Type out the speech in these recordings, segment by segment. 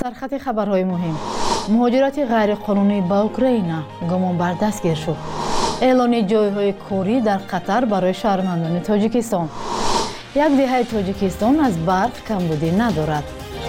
در خط خبرهای مهم، مهاجرت غیرقانونی به اوکراین، گمانبر دستگیر شد. اعلان جایهای کاری در قطر برای شهروندان تاجیکستان. یک دهه تاجیکستان از برق کمبودی ندارد.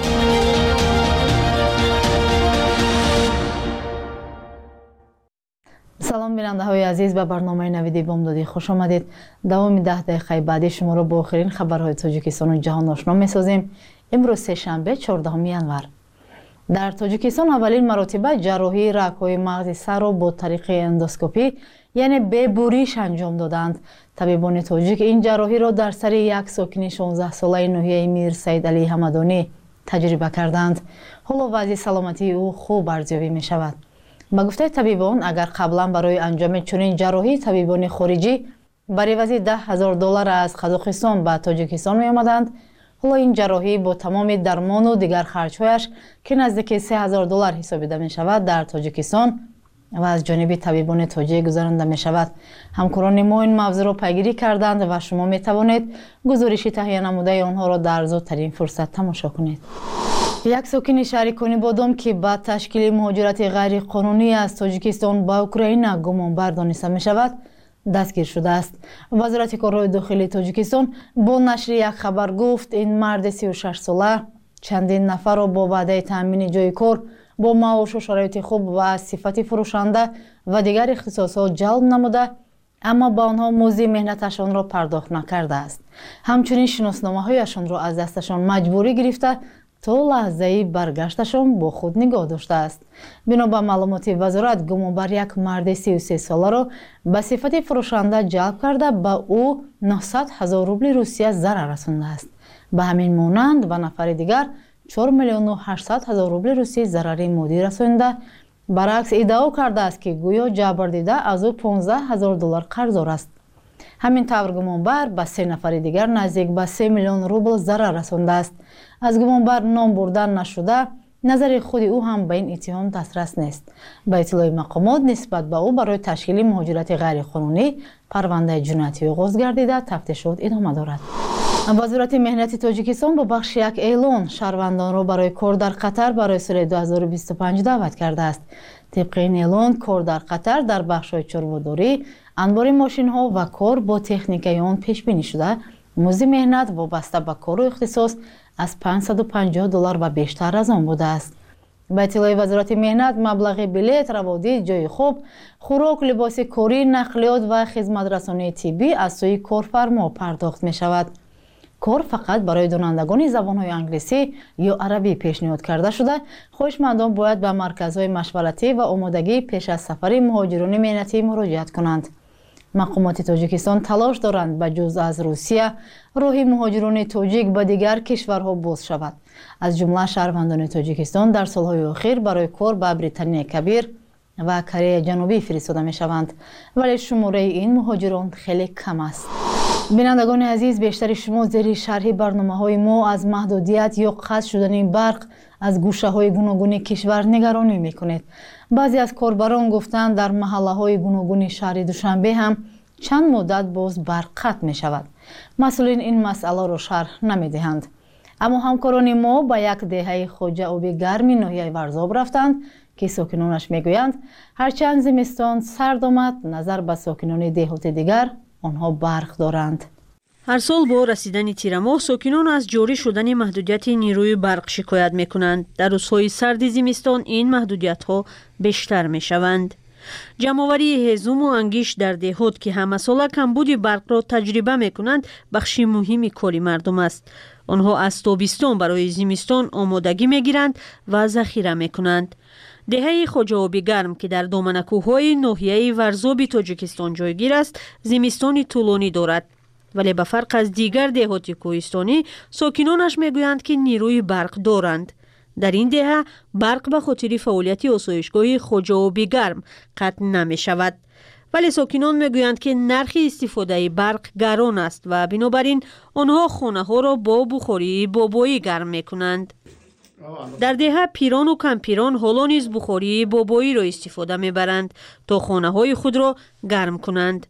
سلام بیننده های عزیز، به برنامه نویدی بامدادی خوش آمدید. دوام 10 دقیقه بعدی شما را با آخرین خبرهای تاجیکستان و جهان آشنا می‌سازیم. امروز سه‌شنبه 14 ینور. در تاجیکستان اولین مرتبه جراحی رگ‌های مغز سر را با طریق اندوسکوپی یعنی ببریش انجام دادند. طبیبان تاجیک این جراحی را در سر یک ساکن 16 ساله ناحیه میر سید علی حمدانی تجربه کردند. حالا وضع سلامتی او خوب ارزیابی می شود. با گفته طبیبان، اگر قبلا برای انجام چنین جراحی طبیبان خارجی برای عوض $10,000 از قزاقستان به تاجیکستان می آمدند، حالا این جراحی با تمام درمان و دیگر خرچهایش که نزدیک $3,000 حسابیده می شود در تاجیکستان و از جانب طبیبان تاجیک گزارنده می شود. همکاران ما این موضوع را پیگیری کردند و شما می توانید گزارش تهیه نموده آنها را در زودترین فرصت تماشا کنید. یک ساکن شهر کنی بادام که بعد تشکیل مهاجرت غیر قانونی از تاجیکستان به اوکراین گمانبر دانسته می شود دستگیر شده است. وزارت کارهای داخلی تاجیکستان با نشر یک خبر گفت این مرد 36 ساله چندین نفر را با وعده تامین جای کار با معاش و شرایط خوب و از صفت فروشنده و دیگر اختصاصات جلب نموده، اما با آنها مزد مهنتشان را پرداخت نکرده است. همچنین شناسنامه‌هایشان را از دستشان مجبوری گرفته تا لحظه برگشتشان با خود نگاه داشته است. بنا به معلومات وزارت، گمانبر یک مرد 33 ساله را به صفت فروشنده جلب کرده به او 900,000 روبل روسیه ضرر رسانده است. به همین مانند و نفر دیگر 4,800,000 روبل روسیه ضرری مادی رسانده. برعکس ادعا کرده است که گویا جبر دیده از او $15,000 قرضدار است. همین طور گمانبر به 3 نفر دیگر نزدیک به 3 میلیون روبل ضرر رسانده است. از گمانبر نام بردن نشده، نظر خود او هم به این اتهام دسترس نیست. به اطلاع مقامات نسبت به او برای تشکیل مهاجرت غیرقانونی پرونده جنایتی آغاز گردیده تفتیشات ادامه دارد. وزارت مهنت تاجیکستان با بخش یک اعلان شهروندان را برای کار در قطر برای سال 2025 دعوت کرده است. طبق این اعلان کار در قطر در بخش‌های چرمداری، انبار ماشین‌ها و کار با تکنیک آن پیش بینی شده. مزد مهنت وابسته به کار و اختصاص از $550 و بیشتر از آن بوده است. به اطلاع وزارت مهنت، مبلغ بلیط، روادید، جای خوب، خوراک، لباس کاری، نقلیات و خدمات رسانی طبی از سوی کارفرما پرداخت می شود. کار فقط برای دانندگان زبان‌های انگلیسی یا عربی پیشنهاد کرده شده. خواهشمندان باید به مرکزهای مشورتی و آمادگی پیش از سفر مهاجران مهنتی مراجعت کنند. مقامات تاجیکستان تلاش دارند به جز از روسیه راه مهاجران تاجیک به دیگر کشورها باز شود. از جمله شهروندان تاجیکستان در سالهای اخیر برای کار به بریتانیای کبیر و کره جنوبی فرستاده می شوند، ولی شماره این مهاجران خیلی کم است. بینندگان عزیز، بیشتر شما زیر شرح برنامه‌های ما از محدودیت یا قطع شدن برق از گوشه‌های گوناگون کشور نگرانی می‌کنید. بعضی از کاربران گفتند در محله‌های گوناگون شهر دوشنبه هم چند مدت باز برق قطع می‌شود. مسئولین این مسئله را شرح نمی‌دهند. اما همکاران ما با یک دهه خواجه آبی گرمی ناحیه ورزاب رفتند که ساکنانش میگویند هرچند زمستان سرد آمد، نظر به ساکنان دهات دیگر آنها برق دارند. هر سال با رسیدن تیر ماه ساکنان از جاری شدن محدودیت نیروی برق شکایت میکنند. در روزهای سرد زمستان این محدودیت ها بیشتر میشوند. جمعآوری هیزم و انگیش در دهات که همه ساله کمبود برق را تجربه میکنند بخشی مهمی کاری مردم است. آنها از تابستان برای زمستان آمادگی میگیرند و ذخیره میکنند. دهه خواجه آبی گرم که در دامن کوههای ناحیه ورزاب تاجیکستان جایگیر است، زمستان طولانی دارد. ولی به فرق از دیگر دهات کوهستانی، ساکنانش میگویند که نیروی برق دارند. در این دهه برق به خاطر فعالیت آسایشگاه خواجه آبی گرم قطع نمی شود. ولی ساکنان میگویند که نرخ استفاده برق گران است و بنابراین آنها خانه ها را با بخاری بابایی گرم میکنند. در دهه پیران و کم پیران حالا نیز بخاری بابایی را استفاده میبرند تا خانه های خود را گرم کنند.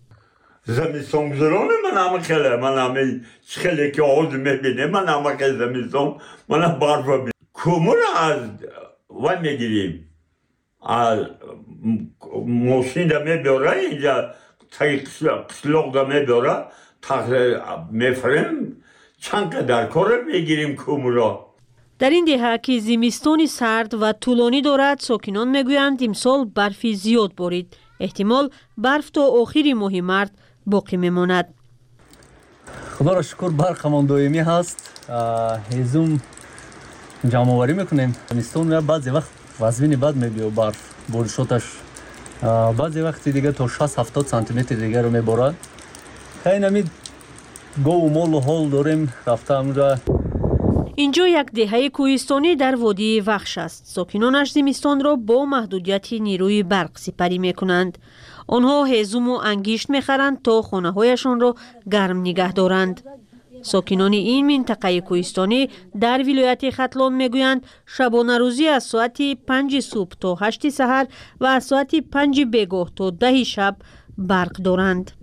زمستان گذرانه من همه خیلی که آز میبینه من همه که زمستان من برف کومو را از و میگیریم از موسین را میبره اینجا تایی قسلوق را میبره میفریم چند قدر کار میگیریم کومو را. در این دهه که زمستان سرد و طولانی دارد ساکنان میگویند امسال برفی زیاد بارید. احتمال برف تا آخر ماه مارس باقی میماند. خدا را شکر برقمان دائمی هست. هیزم جمع آوری میکنیم. زمستان بعضی وقت وزمین بد میبیه برف بارشاتش بعضی وقتی دیگه تا 60-70 سانتی متر دیگه رو میبارد. خیلی نمید گو و مال و حال داریم رفته امروز. اینجا یک دهه کوهستانی در وادی وخش است. ساکنانش زمستان را با محدودیت نیروی برق سپری میکنند. آنها هیزم و انگشت میخرند تا خانه هایشان را گرم نگه دارند. ساکنان این منطقه کوهستانی در ولایت ختلان میگویند شبانه روزی از ساعت 5 صبح تا 8 سحر و از ساعت 5 بیگاه تا 10 شب برق دارند.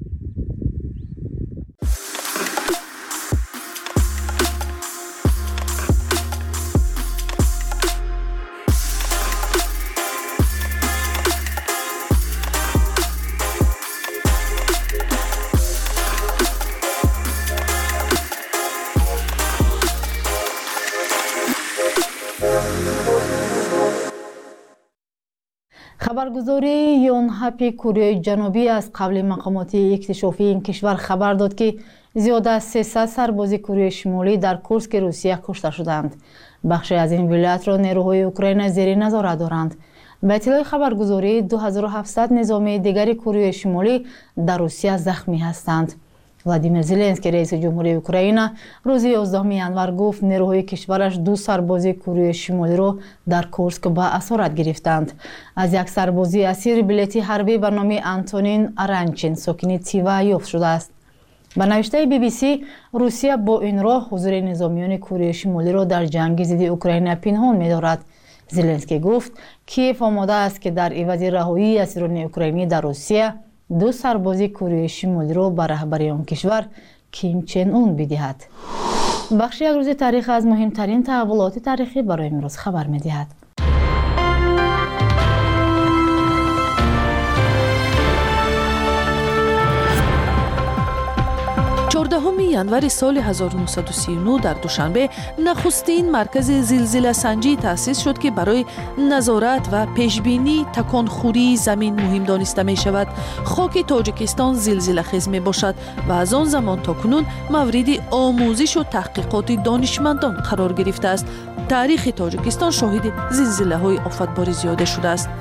خبرگزاری یونهپی کره جنوبی از قبل مقامات اکتشافی این کشور خبر داد که زیاده از 300 سرباز کره شمالی در کورسک روسیه کشته شدند. بخشی از این ولایت را نیروهای اوکراین زیر نظارت دارند. به اطلاع خبرگزاری 2700 نظامی دیگر کره شمالی در روسیه زخمی هستند. ولادیمیر زلنسکی رئیس جمهوری اوکراین روز 11 ینور گفت نیروهای کشورش 2 سرباز کره شمالی را در کورسک به اسارت گرفتند. از یک سربازی اسیر بلیتی حربی به نام آنتونین آرانچین ساکن تیوا یافت شده است. به نوشته BBC روسیه با این راه حضور نظامیان کره شمالی را در جنگ ضد اوکراین پنهان می‌دارد. زلنسکی گفت کیف آماده است که در عوض رهایی اسیران اوکراینی در روسیه 2 سرباز کره شمالی را به رهبری آن کشور کیم چن اون بدهد. بخش یک روز تاریخ از مهمترین تحولات تاریخی برای امروز خبر می‌دهد. 14 ینور سال 1939 در دوشنبه نخستین مرکز زلزله سنجی تأسیس شد که برای نظارت و پیشبینی تکانخوری زمین مهم دانسته می شود. خاک تاجیکستان زلزله خیز می باشد و از آن زمان تا کنون مورد آموزش و تحقیقات دانشمندان قرار گرفته است. تاریخ تاجیکستان شاهد زلزله های آفتباری زیاده شده است.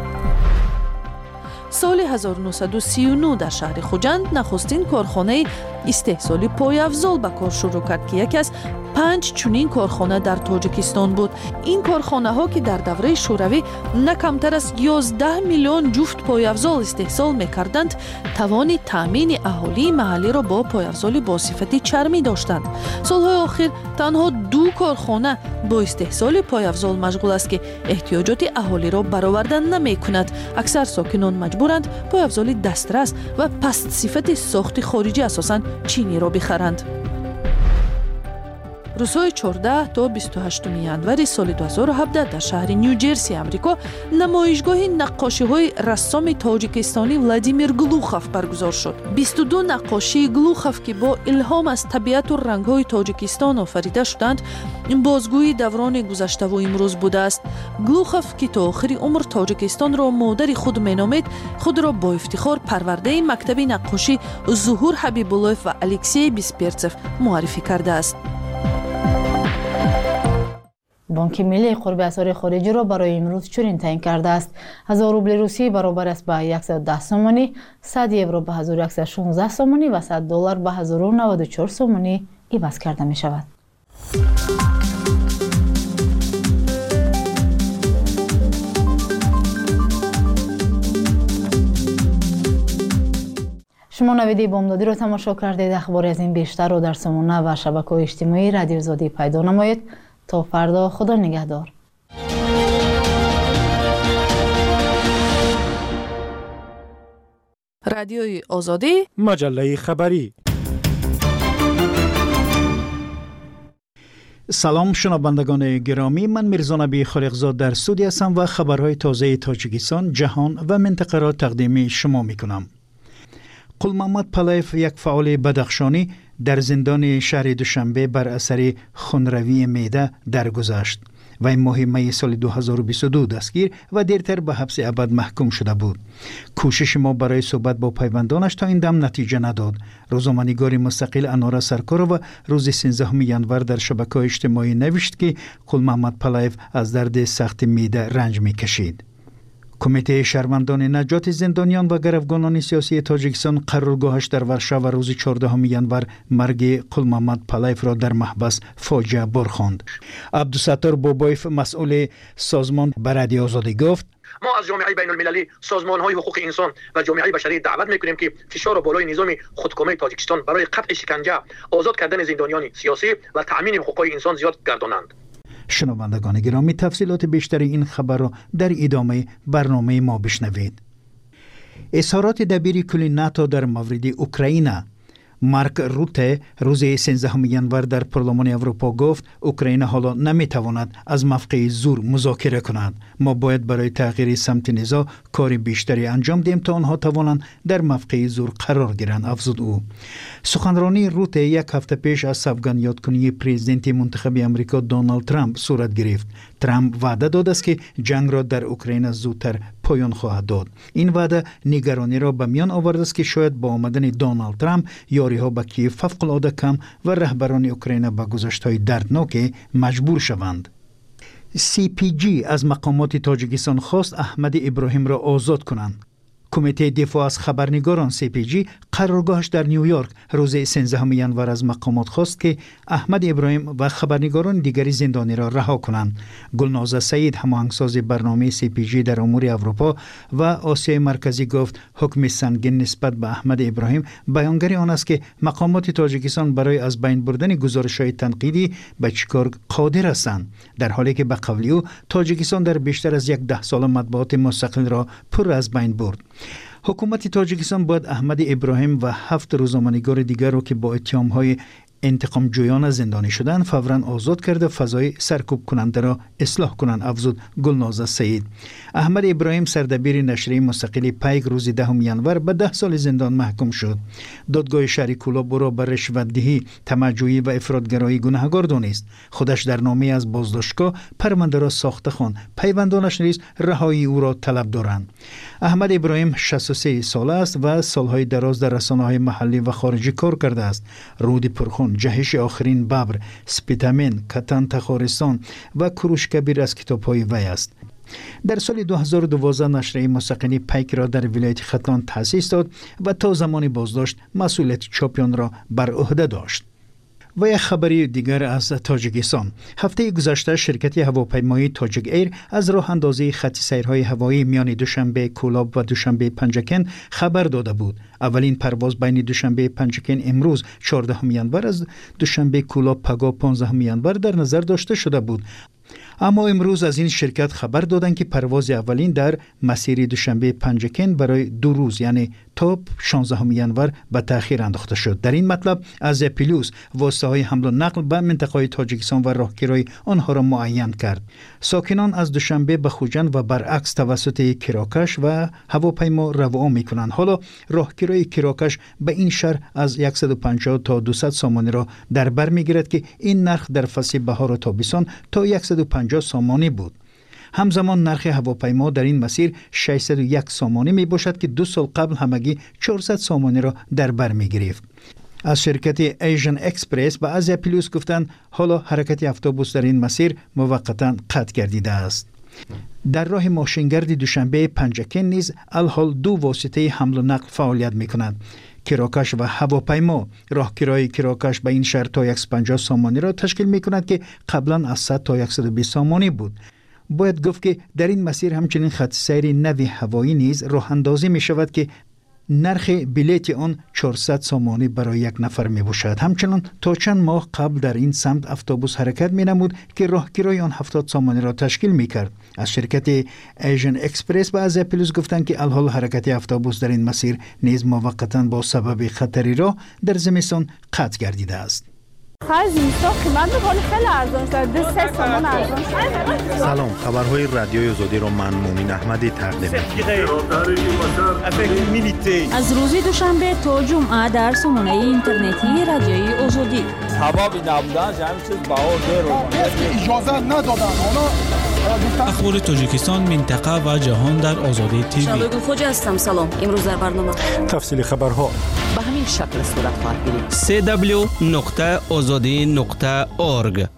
سال 1939 در شهر خوجند نخستین کارخانه استحصال پایافزال به کار شروع کرد که یکی از 5 چنین کارخانه در تاجیکستان بود. این کارخانه ها که در دوره شوروی نه کمتر از 11 میلیون جفت پایافزال استحصال میکردند، توان تامین اهالی محلی را با پایافزال با صفت چرمی داشتند. سالهای آخر تنها 2 کارخانه با استحصال پایافزال مشغول است که احتیاجات اهالی را برآورده نمی کند. اکثر ساکنان مجبورند پایافزال دسترس و پست صفت ساخت خارجی اساساً چینی را بخرند. روزهای 14 تا 28 ینور سال 2017 در شهر نیوجرسی امریکا نمایشگاه نقاشی‌های رسام تاجیکستانی ولادیمیر گلوخوف برگزار شد. 22 نقاشی گلوخوف که با الهام از طبیعت و رنگ‌های تاجیکستان آفریده شدند، بازگوی دوران گذشته و امروز بوده است. گلوخوف که تا آخر عمر تاجیکستان را مادر خود مینامید، خود را با افتخار پرورده مکتب نقاشی ظهور حبیب‌الله‌ف و الکسی بیسپرتسف معرفی کرده است. بانک ملی قرب اسعار خارجی را برای امروز چنین تعیین کرده است: 1000 روبل روسی برابر است به 110 سومانی، 100 یورو به 1116 سومانی و 100 دلار به 1094 سومانی عوض کرده می شود. شما نویدی بامدادی را تماشا کردید. اخبار از این بیشتر را در سامانه و شبکه‌های اجتماعی رادیو آزادی پیدا نمایید. تا فردا، خدا نگهدار. رادیوی آزادی، مجله خبری. سلام شنوندگان گرامی، من میرزا نبی خالقزاد در استودیو هستم و خبرهای تازه تاجیکستان، جهان و منطقه را تقدیم شما میکنم. قلمحمد پلایف، یک فعال بدخشانی، در زندان شهر دوشنبه بر اثر خونروی معده درگذشت. وی ماه می سال 2022 دستگیر و دیرتر به حبس ابد محکوم شده بود. کوشش ما برای صحبت با پیوندانش تا این دم نتیجه نداد. روزنامه‌نگار مستقل انارا سرکارова روز 13 ینور در شبکه‌های اجتماعی نوشت که قلمحمد پلایف از درد سخت معده رنج می‌کشید. کمیته شهروندان نجات زندانیان و گروگانان سیاسی تاجیکستان قرارگاهش در ورشو روز 14 ینور مرگ قلمحمد پلایف را در محبس فاجعه برخواند. عبدالستار بابایف، مسئول سازمان برادری آزادی گفت: ما از جامعه بین المللی، سازمان‌های حقوق انسان و جامعه بشری دعوت می‌کنیم که فشار بالای نظام خودکامه تاجیکستان برای قطع شکنجه، آزاد کردن زندانیان سیاسی و تأمین حقوق انسان زیاد گردانند. شنوندگان گرامی، تفصیلات بیشتر این خبر را در ادامه برنامه ما بشنوید. اظهارات دبیر کل ناتو در مورد اوکراین. مارک روته روز 13 ینور در پارلمان اروپا گفت اوکراین حالا نمیتواند از موقع زور مذاکره کند. ما باید برای تغییر سمت نزاع کار بیشتری انجام دهیم تا آنها توانند در موقع زور قرار گیرند، افزود او. سخنرانی روته یک هفته پیش از سوگند یادکنی پرزیدنت منتخب امریکا دونالد ترامپ صورت گرفت. ترامپ وعده داد است که جنگ را در اوکراین زودتر پایان خواهد داد. این وعده نگرانی را به میان آورده است که شاید با آمدن دونالد ترامپ یاری‌ها به کیف فوق‌العاده کم و رهبران اوکراین به گذشت‌های دردناک مجبور شوند. CPG از مقامات تاجیکستان خواست احمد ابراهیم را آزاد کنند. کمیته دفاع از خبرنگاران CPG قرارگاهش در نیویورک روز 13 ینور از مقامات خواست که احمد ابراهیم و خبرنگاران دیگری زندانی را رها کنند. گلنازه سعید، هماهنگساز برنامه CPG در امور اروپا و آسیای مرکزی گفت حکم سنگین نسبت به احمد ابراهیم بیانگر آن است که مقامات تاجیکستان برای از بین بردن گزارش‌های تنقیدی به چیکار قادر هستند، در حالی که به قول او تاجیکستان در بیشتر از 10 سال مطبوعات مستقل را پر از بین برد. حکومت تاجیکستان باید احمد ابراهیم و 7 روزنامه‌نگار دیگر را که با اتهام‌های انتقام جویانه زندانی شدند فوراً آزاد کرده فضای سرکوب کننده را اصلاح کنند، افزود گلنازه سعید. احمد ابراهیم سردبیر نشریه مستقل پیک روز 10 ینور به 10 سال زندان محکوم شد. دادگاه شهر کولاب او را بر رشوت‌دهی، طمع‌جویی و افراط‌گرایی گناهکار دانست. خودش در نامه از بازداشتگاه پرونده را ساخته خواند. پیوندانش نیز رهایی او را طلب دارند. احمد ابراهیم 63 ساله است و سالهای دراز در رسانه‌های محلی و خارجی کار کرده است. رود پرخون، جهش آخرین ببر، سپیتامین، کتان تخارستان و کروش کبیر از کتاب‌های وی است. در سال 2012 نشریه مستقلی پیک را در ولایت ختلان تأسیس داد و تا زمان بازداشت مسئولیت چاپیان را بر عهده داشت. و یک خبری دیگر از تاجیکستان. هفته گذشته شرکت هواپیمایی تاجیک ایر از راه اندازی خط سیرهای هوایی میان دوشنبه کولاب و دوشنبه پنجکن خبر داده بود. اولین پرواز بین دوشنبه پنجکن امروز 14 ینور از دوشنبه کولاب پگاه 15 ینور در نظر داشته شده بود. اما امروز از این شرکت خبر دادند که پرواز اولین در مسیر دوشنبه پنجکن برای 2 روز یعنی تا 16 ینور به تأخیر انداخته شد. در این مطلب از پیلوس واسطه‌های حمل و نقل به منطقه تاجیکستان و راهگیری آنها را معین کرد. ساکنان از دوشنبه به خوجند و برعکس توسط کراکش و هواپیما رواق می‌کنند. حالا راهگیری کراکش به این شهر از 150 تا 200 سامانی را در بر می‌گیرد که این نرخ در فصل بهار و تابستان تا 150 سامانی بود. همزمان نرخ هواپیما در این مسیر 601 سامانی می باشد که 2 سال قبل همگی 400 سامانی را در بر می گرفت. از شرکت ایژن اکسپرس و از پیلوس گفتند حالا حرکت اتوبوس در این مسیر موقتا قطع گردیده است. در راه ماشینگرد دوشنبه پنجکن نیز الحال 2 واسطه حمل و نقل فعالیت می کنند. کراکش و هواپیما. راهگیری کراکش به این شهر تا 150 سامانی را تشکیل می کند که قبلا از 100 تا 120 سامانی بود. باید گفت که در این مسیر همچنین خط سیر نوی هوایی نیز راه اندازی می شود که نرخ بلیت آن 400 سامانی برای یک نفر می باشد. همچنان تا چند ماه قبل در این سمت اتوبوس حرکت می نمود که راهگیری آن 70 سامانی را تشکیل می کرد. از شرکت ایژن اکسپرس و از پیلوس گفتند که الحال حرکت اتوبوس در این مسیر نیز موقتا با سبب خطری راه در زمستان قطع گردیده است. اینستا قیمت میکنه خیلی ارزان شده 3 تومن ارزان شده. سلام، خبرهای رادیوی آزادی را من مومین احمدی تقدیم می‌کنم. از روز دوشنبه تا جمعه در سامانه اینترنتی رادیوی آزادی. حبابی نبودن همین چیز بها گرو اجازه ندادن. اخبار تاجیکستان، منطقه و جهان در آزادی تیوی. شالوی خوج هستم. سلام. امروز در برنامه تفصیل خبرها به همین شکل صورت خواهد گرفت. www.azadi.org.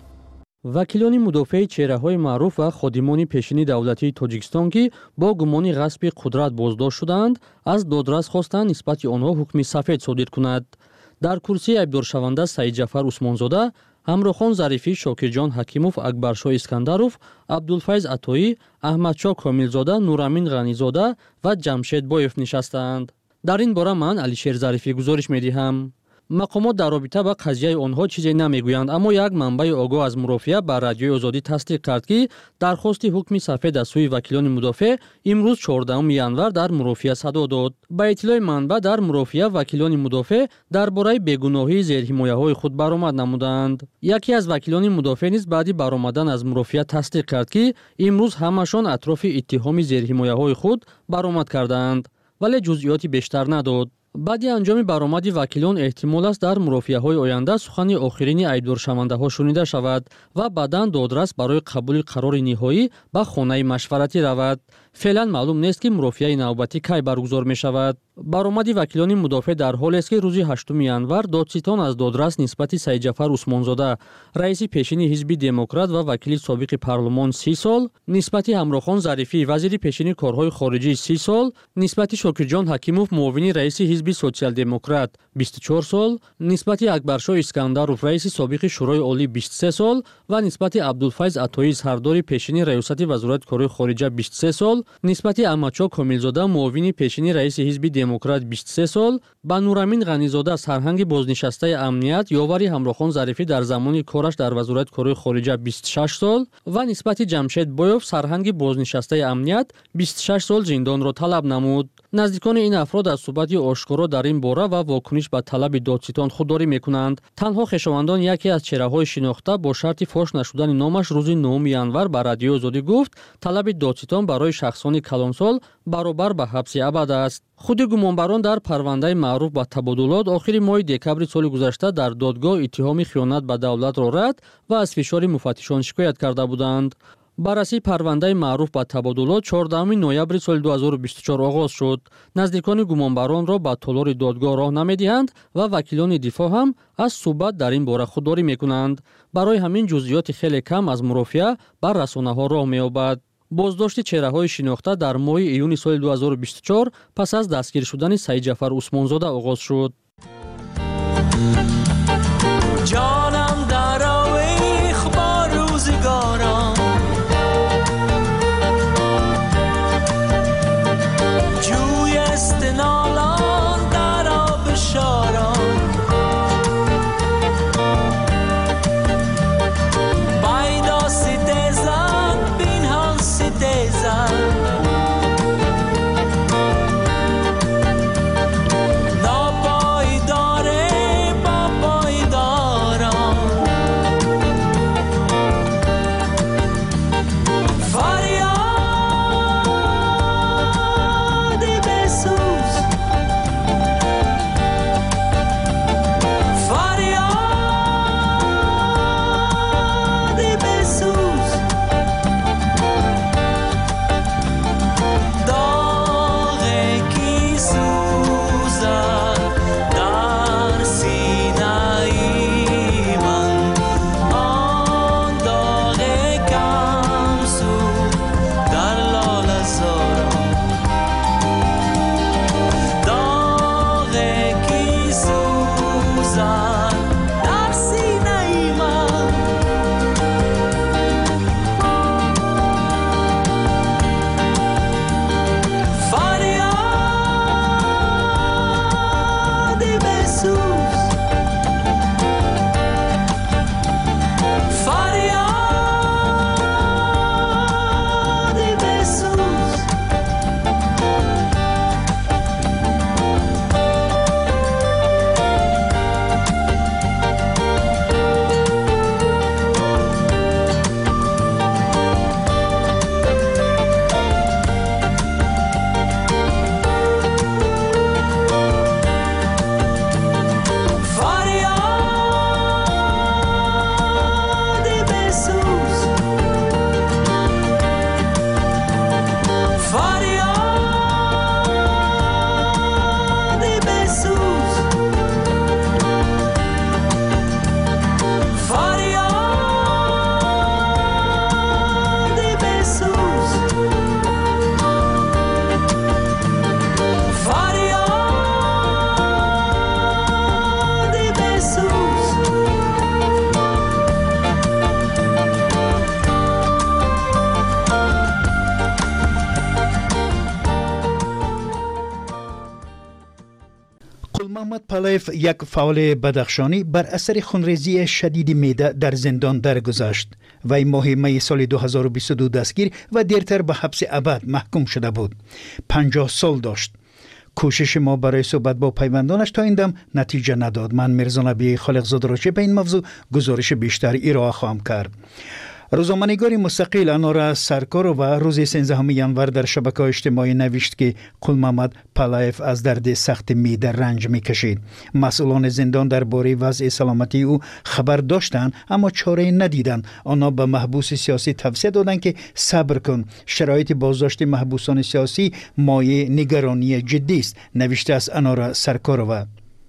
وکیلان مدافع چهره‌های معروف و خادمان پیشین دولتی تاجیکستان که با گمان غصب قدرت بازداشت شدند، از دادرس خواستند نسبت آنها حکم سفید صادر کند. در کرسی عیبدارشونده سعید جعفر عثمانزاده، ҳамрохон зарифӣ, шокирҷон ҳакимов, акбаршоҳ искандаров, абдулфайз атоӣ, аҳмадшоҳ комилзода, нурамин ғанизода ва ҷамшед боев нишастанд. дар ин бора ман алишер зарифӣ гузориш медиҳам. мақомот дар робита ба қазияи онҳо чизе намегӯянд, аммо як манбаи огоҳ аз мурофиа ба радиои озодӣ тасдиқ кард, ки дархости ҳукми сафед аз сӯи вакилони мудофеъ имрӯз 14 январ дар мурофиа садо дод. ба иттилои манба дар мурофиа вакилони мудофеъ дар бораи бегуноҳии зерҳимояҳои худ баромад намуданд. яке аз вакилони мудофеъ низ баъди баромадан аз мурофиа тасдиқ кард, ки имрӯз ҳамашон атрофи иттиҳоми зерҳимояҳои худ баромад кардаанд, вале ҷузъиёти бештар надод. баъди анҷоми баромади вакилон эҳтимол аст дар мурофиаҳои оянда сухани охирини айбдоршавандаҳо шунида шавад ва баъдан додрас барои қабули қарори ниҳоӣ ба хонаи машваратӣ равад. феълан маълум нест, ки мурофиаи навбатӣ кай баргузор мешавад. баромади вакилони мудофеъ дар ҳолест, ки рӯзи 8 январ додситон аз додрас нисбати Саид Ҷафар Усмонзода, раиси пешини ҳизби демократ ва вакили собиқи парлумон 30 сол, нисбати Ҳамрохон Зарифӣ, вазири пешини корҳои хориҷӣ 30 сол, нисбати Шокирҷон Ҳакимов, муовини раиси ҳизби социал-демократ 24 сол, нисбати Акбаршоҳ Искандаров, раиси собиқи шӯрои олӣ 23 сол ва нисбати Абдулфайз Атоӣ, сардори пешини раёсати вазорати корҳои хориҷа 23 сол, нисбати Аҳмадшоҳ Комилзода, муовини пешини раиси ҳизби демократ 23 сол, ба Нурамин Ғанизода, сарҳанги бознишастаи амният, ёвари Ҳамрохон Зарифӣ дар замони кораш дар вазорати корҳои хориҷа 26 сол ва нисбати Ҷамшед Боев, сарҳанги бознишастаи амният 26 сол зиндонро талаб намуд. наздикони ин афрод аз суҳбати ошкоро дар ин бора ва вокуниш ба талаби додситон худдорӣ мекунанд. танҳо хешовандон яке аз чеҳраҳои шинохта бо шарти фош нашудани номаш рӯзи 9 январ ба радиои озодӣ гуфт, талаби додситон барои шахсони калонсол баробар ба ҳабси абад аст. худи гумонбарон дар парвандаи маъруф ба табодулот охири моҳи декабри соли гузашта дар додгоҳ иттиҳоми хиёнат ба давлатро рад ва аз фишори муфаттишон шикоят карда буданд. баррасии парвандаи маъруф ба табодулот 14 ноябри соли 2024 оғоз шуд. наздикони гумонбаронро ба толори додгоҳ роҳ намедиҳанд ва вакилони дифоъ ҳам аз суҳбат дар ин бора худдорӣ мекунанд. барои ҳамин ҷузъиёти хеле кам аз мурофиа ба расонаҳо роҳ меёбад. боздошти чеҳраҳои шинохта дар моҳи июни соли 2024 пас аз дастгир шудани Саид Ҷафар Усмонзода оғоз шуд. جانم در آویخ با روزگاران جوی استنالان در آب شاران بایدا ستیزن بینهان ستیزن ناپایداره با پالایف، یک فعال بدخشانی، بر اثر خونریزی شدید معده در زندان درگذشت. وی ماه می سال 2022 دستگیر و دیرتر به حبس ابد محکوم شده بود. 50 سال داشت. کوشش ما برای صحبت با پیوندانش تا این دم نتیجه نداد. من میرزا نبی خالقزاده را به این موضوع گزارش بیشتر ارائه خواهم کرد. روزنامه‌نگار مستقل انارا سرکارو روز 13 ژانویه در شبکه‌های اجتماعی نوشت که قل محمد پالایف از درد سخت معده رنج می‌کشید. مسئولان زندان درباره وضع سلامتی او خبر داشتند اما چاره ندیدند. آنها به محبوس سیاسی توصیه دادند که صبر کن. شرایط بازداشت محبوسان سیاسی مایه نگرانی جدی است، نوشته است انارا سرکارو.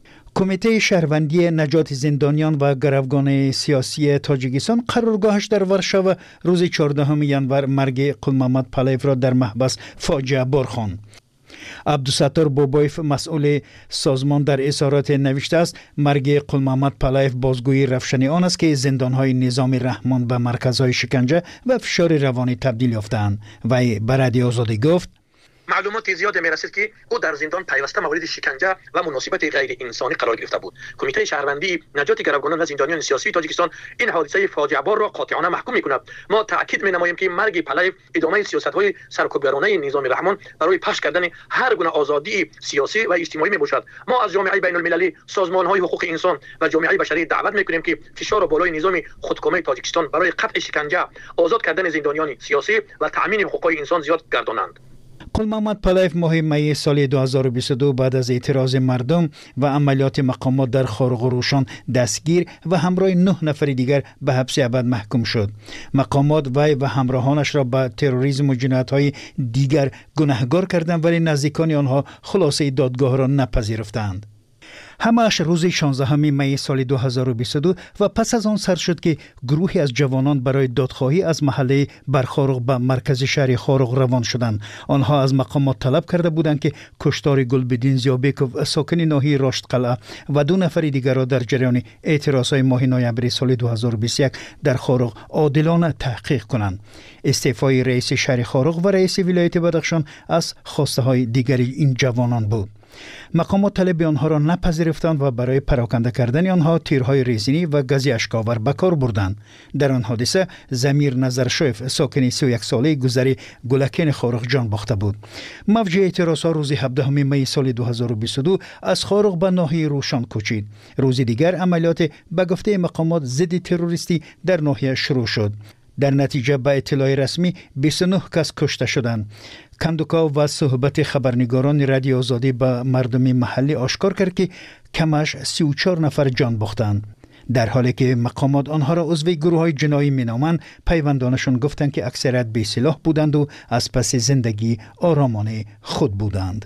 کمیته شهروندی نجات زندانیان و گروگان سیاسی تاجیکستان قرارگاهش در ورشاو روز 14 ژانویه مرگ قل محمد پالایف را در محبس فاجعه بار خواند. عبدالستار بابایف مسئول سازمان در اظهارات نوشته است مرگ قل محمد پالایف بازگویی رفشن آن است که زندانهای نظام رحمان به مرکزهای شکنجه و فشار روانی تبدیل یافتند. وی به رادیو آزادی گفت معلومات زیاد می‌رسید که او در زندان پیوسته مورد شکنجه و مناسبت غیر انسانی قرار گرفته بود. کمیته شهروندی نجات گروگانان و زندانیان سیاسی تاجیکستان این حادثه فاجعه بار را قاطعانه محکوم می‌کند. ما تاکید می‌نماییم که مرگ پالایف ادامه سیاست‌های سرکوبگرانه نظام رحمان برای پخش کردن هر گونه آزادی سیاسی و اجتماعی میباشد. ما از جامعه بین‌المللی، سازمان‌های حقوق انسان و جامعه بشری دعوت می‌کنیم که فشار بالای نظام خودکامه تاجیکستان برای قطع شکنجه، آزاد کردن زندانیان سیاسی و تأمین حقوق انسان زیاد گردانند. قل محمد پالایف ماه می سال 2022 بعد از اعتراض مردم و عملیات مقامات در خارق و روشن دستگیر و همراه 9 نفر دیگر به حبس ابد محکوم شد. مقامات وی و همراهانش را به تروریسم و جنایت‌های دیگر گناهکار کردند ولی نزدیکان آنها خلاصه دادگاه را نپذیرفتند. همه‌اش روز 16 می سال 2022 و پس از آن سر شد که گروهی از جوانان برای دادخواهی از محله برخارق به مرکز شهر خارق روان شدند. آنها از مقامات طلب کرده بودند که کشتار گلبدین زیابکوف ساکن ناحیه راشد قلعه و 2 نفر دیگر را در جریان اعتراضهای ماه نوامبر سال 2021 در خارق عادلانه تحقیق کنند. استعفای رئیس شهر خارق و رئیس ولایت بدخشان از خواسته های دیگری این جوانان بود. مقامات طلب آنها را نپذیرفتند و برای پراکنده کردن آنها تیرهای ریزنی و گاز اشک‌آور به کار بردند. در آن حادثه ضمیر نظرشویف ساکن 31 ساله گذری گلکین خارق جان باخته بود. موج اعتراضات روز 17 می سال 2022 از خارق به ناحیه روشن کوچید. روز دیگر عملیات به گفته مقامات ضد تروریستی در ناحیه شروع شد. در نتیجه به اطلاع رسمی 29 کس کشته شدند. کندوکا و صحبت خبرنگاران رادیو آزادی به مردم محلی آشکار کرد که کمش 34 نفر جان باختند. در حالی که مقامات آنها را عضو گروه‌های جنایی مینامند، پیوندانشان گفتند که اکثریت بی‌سلاح بودند و از پس زندگی آرامانه خود بودند.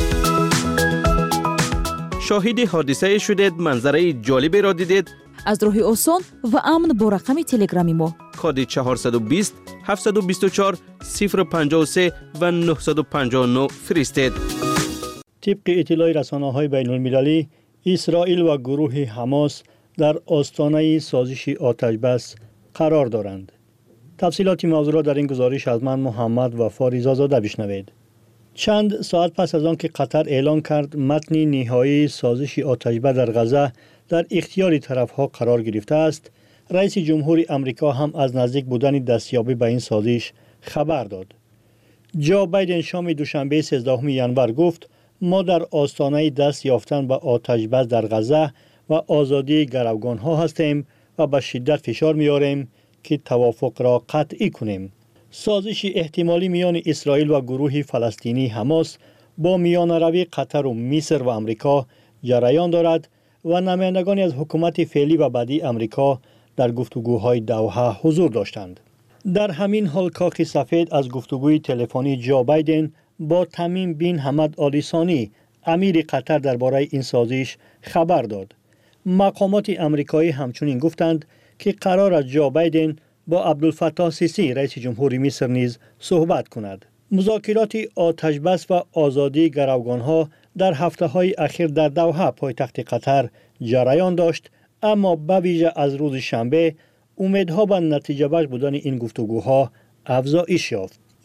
شاهد حادثه شدید، منظره جالبی را دیدید؟ از راه آسان و امن با رقم تلگرامی ما کد 420 724 053 و 959 فرستید. طبق اطلاع رسانه‌های بین‌المللی، اسرائیل و گروه حماس در آستانه سازش آتش‌بس قرار دارند. تفصیلات موضوع را در این گزارش از من محمد و فاریزا زاده بشنوید. چند ساعت پس از آن که قطر اعلان کرد متن نهایی سازش آتش‌بس در غزه در اختیار طرف‌ها قرار گرفته است، رئیس جمهور امریکا هم از نزدیک بودن دستیابی به این سازش خبر داد. جو بایدن شام دوشنبه 13 ژانویه گفت ما در آستانه دست یافتن به آتش‌بس در غزه و آزادی گروگان‌ها هستیم و به شدت فشار می‌آوریم که توافق را قطعی کنیم. سازش احتمالی میان اسرائیل و گروه فلسطینی حماس با میانروی قطر و مصر و امریکا جریان دارد و نمایندگانی از حکومت فعلی و بعدی امریکا در گفتگوهای دوحه حضور داشتند. در همین حال کاخ سفید از گفتگوی تلفنی جو بایدن با تمیم بن حمد آل ثانی امیر قطر درباره این سازش خبر داد. مقامات امریکایی همچنین گفتند که قرار است جو بایدن با عبدالفتاح سیسی رئیس جمهور مصر نیز صحبت کند. مذاکرات آتش‌بس و آزادی گروگان‌ها در هفته‌های اخیر در دوحه پایتخت قطر جریان داشت، اما به ویژه از روز شنبه امیدها به نتیجه بخش بودن این گفتگوها افزایش یافت.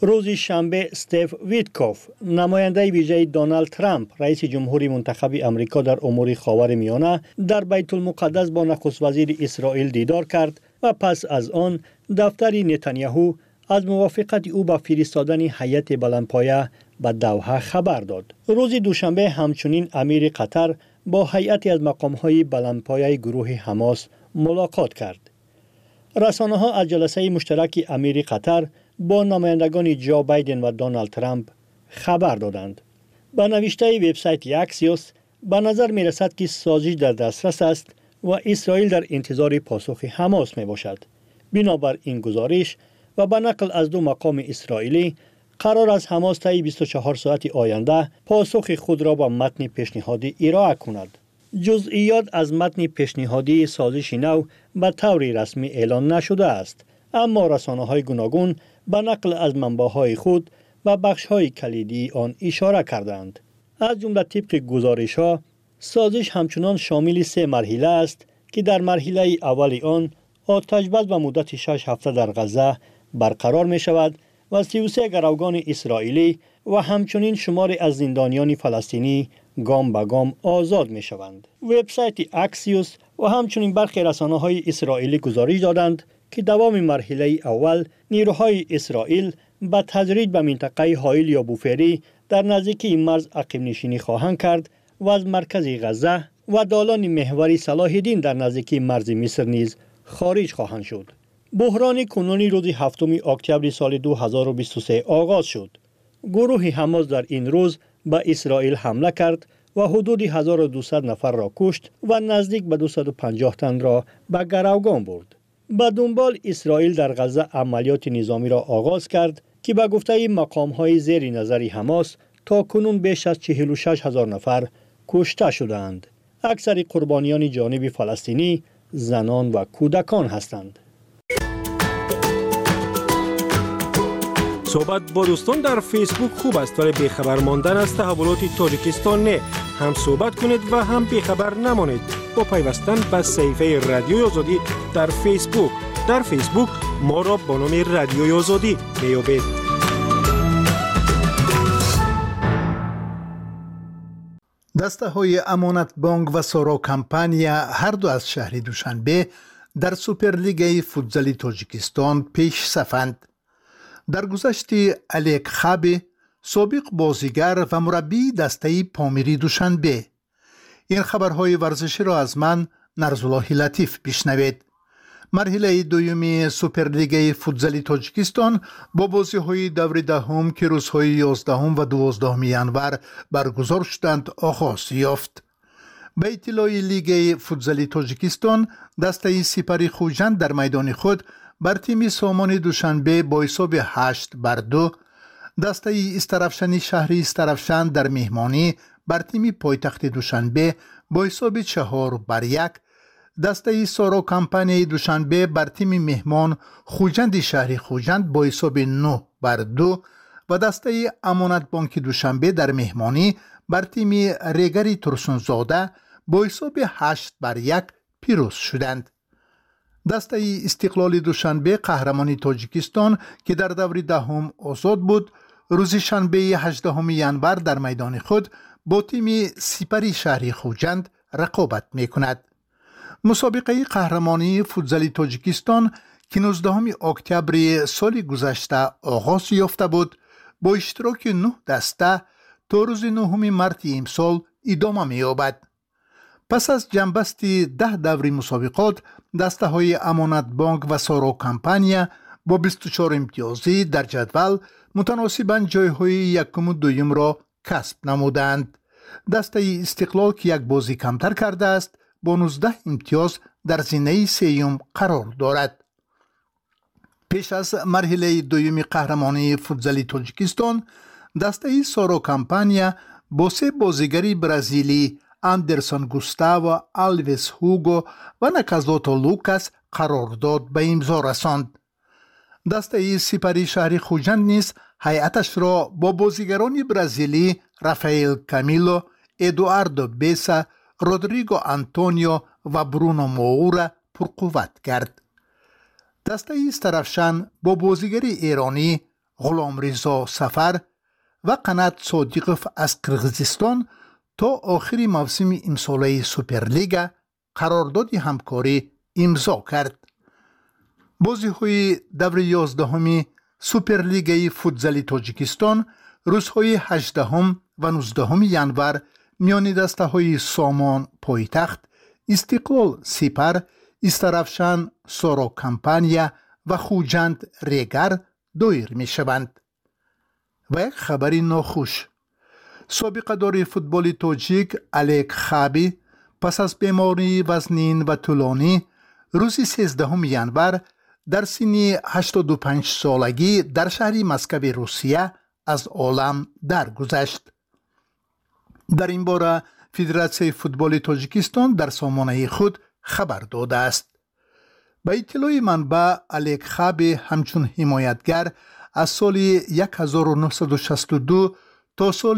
روز شنبه استیو ویتکوف نماینده ویژه دونالد ترامپ رئیس جمهوری منتخب امریکا در امور خاورمیانه در بیت المقدس با نخست وزیر اسرائیل دیدار کرد و پس از آن دفتر نتانیاهو از موافقت او با فرستادن هیئت بلندپایه به دوحه خبر داد. روز دوشنبه همچنین امیر قطر با هیئتی از مقام‌های بلندپایه گروه حماس ملاقات کرد. رسانه‌ها از جلسه مشترک امیر قطر با نمایندگان جو بایدن و دونالد ترامپ خبر دادند. با نوشته وبسایت اکسیوس به نظر می رسد که سازش در دسترس است و اسرائیل در انتظار پاسخ حماس می باشد. بنابر این گزارش و به نقل از دو مقام اسرائیلی قرار است حماس طی 24 ساعت آینده پاسخ خود را با متن پیشنهادی ارائه کند. جزئیات از متن پیشنهادی سازش نو به طور رسمی اعلان نشده است، اما رسانه‌های گوناگون به نقل از منبع‌های خود و بخش‌های کلیدی آن اشاره کردند. از جمله طبق گزارش‌ها سازش همچنان شامل 3 مرحله است که در مرحله اول آن آتش‌بس به مدت 6 هفته در غزه برقرار می شود و 33 گروگان اسرائیلی و همچنین شماری از زندانیان فلسطینی گام به گام آزاد می شوند. وبسایت اکسیوس و همچنین برخی رسانه‌های اسرائیلی گزارش دادند که دوام مرحله اول نیروهای اسرائیل به تدریج به منطقه هایل یا بوفری در نزدیکی مرز عقب نشینی خواهند کرد و از مرکز غزه و دالان محوری صلاح الدین در نزدیکی مرز مصر نیز خارج خواهند شد. بحران کنونی روز 7 اکتبر سال 2023 آغاز شد. گروه حماس در این روز به اسرائیل حمله کرد و حدود 1200 نفر را کشت و نزدیک به 250 تن را به گروگان برد. به دنبال اسرائیل در غزه عملیات نظامی را آغاز کرد که به گفته مقام‌های زیر نظر حماس تا کنون بیش از 46,000 نفر کشته شدند. اکثر قربانیان جانب فلسطینی زنان و کودکان هستند. صحبت با دوستان در فیسبوک خوب است ولی بیخبر ماندن از تحولات تاجیکستان نه. هم صحبت کنید و هم بیخبر نمانید با پیوستن به صفحه رادیوی آزادی در فیسبوک. در فیسبوک ما را با نام رادیوی آزادی میابید. دسته های امانت بانک و سارا کمپانیا هر دو از شهر دوشنبه در سوپرلیگ فوتزال تاجیکستان پیش صفند. در گذشت الیک خابی سابق بازیگر و مربی دسته پامیری دوشنبه. این خبرهای ورزشی را از من نرزالله لطیف بشنوید. مرحله دومی سوپرلیگ فوتزال تاجیکستان با بازی‌های دور دهم که روزهای 11 و 12 ژانویه برگزار شدند آغاز یافت. به اطلاع لیگ فوتزال تاجیکستان دسته سپری خوجند در میدان خود بر تیم سامان دوشنبه با حساب 8-2، دسته استرافشانی شهر استرافشان در مهمانی بر تیم پایتخت دوشنبه با حساب 4-1، دسته سارا کمپانی دوشنبه بر تیم مهمان خوجند شهر خوجند با حساب 9-2 و دسته امانت بانک دوشنبه در مهمانی بر تیم ریگری ترسونزاده با حساب 8-1 پیروز شدند. دسته استقلال دوشنبه قهرمان تاجیکستان که در دور دهم آزاد بود روز شنبه 18 ژانویه در میدان خود با تیم سپری شهری خوجند رقابت میکند. مسابقه قهرمانی فوتزال تاجیکستان که 19 اکتبر سال گذشته آغاز یافته بود با اشتراک 9 دسته تا روز 9 مارس امسال ادامه می‌یابد. پس از جنبستی 10 دوره مسابقات دسته های امانت بانک و سارا کمپانیا با 24 امتیازی در جدول متناسباً جایهای یکم و دویم را کسب نمودند. دسته استقلال که یک بازی کمتر کرده است با 19 امتیاز در زینه سیوم قرار دارد. پیش از مرحله دوم قهرمانی فوتزال تاجیکستان دسته سارا کمپانیا با 3 بازیگر برزیلی اندرسون گوستاو، آلویس هوگو و نکازوتو لوکاس قرارداد به امضا رساند. دسته سپری شهر خوجند نیز هیئتش را با بازیگران برزیلی رافائل کامیلو، ادواردو بیسا، رودریگو آنتونیو و برونو موورا پرقوت کرد. دسته استرافشان با بازیگر ایرانی غلامرضا سفر و قنات صادقов از قرغیزستان تا آخر موسم امساله سوپرلیگ قرارداد همکاری امضا کرد. بازی‌های دور 11 سوپرلیگ فوتزال تاجیکستان روزهای 18 و 19 ینور میان دسته‌های سامان پایتخت، استقلال سپر، استرافشان سورا کمپانیا و خوجند ریگر دایر می شوند. و یک خبری ناخوش: سابقه دار فوتبال تاجیک الیک خابی پس از بیماری وزنین و طولانی روز 13 ینور در سن 85 سالگی در شهر مسکو روسیه از عالم درگذشت. در این باره فدراسیون فوتبال تاجیکستان در سامانه خود خبر داده است. به اطلاع منبع، الیک خابی همچون حمایتگر از سال 1962 تا سال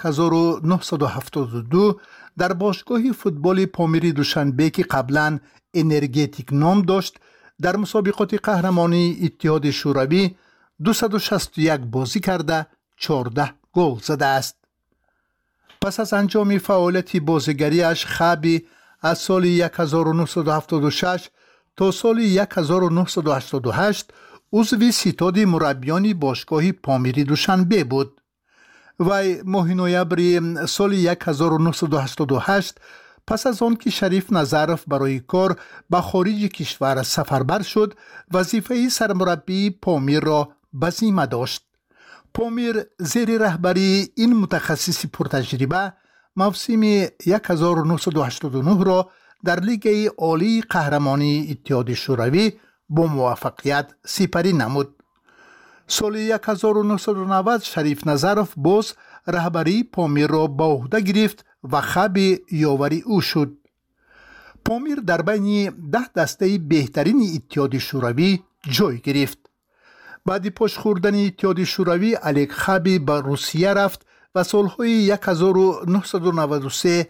1972 در باشگاه فوتبال پامیری دوشنبه که قبلا انرژتیک نام داشت در مسابقات قهرمانی اتحاد شوروی 261 بازی کرده 14 گل زده است. پس از انجام فعالیت بازیگریش، خابی از سال 1976 تا سال 1988 عضو ستاد مربیان باشگاه پامیری دوشنبه بود. وی ماه نوامبر سال 1988 پس از آن که شریف نظرف برای کار به خارج کشور سفربر شد، وظیفه سرمربی پامیر را به ذمه داشت. پامیر زیر رهبری این متخصص پرتجربه موسم 1989 را در لیگ عالی قهرمانی اتحاد شوروی با موفقیت سپری نمود. سال 1990 شریف نظرف باز رهبری پامیر را به عهده گرفت و خابی یاوری او شد. پامیر در بین 10 دسته بهترین اتحاد شوروی جای گرفت. بعد پاش خوردن اتحاد شوروی، الیک خابی به روسیه رفت و سالهای 1993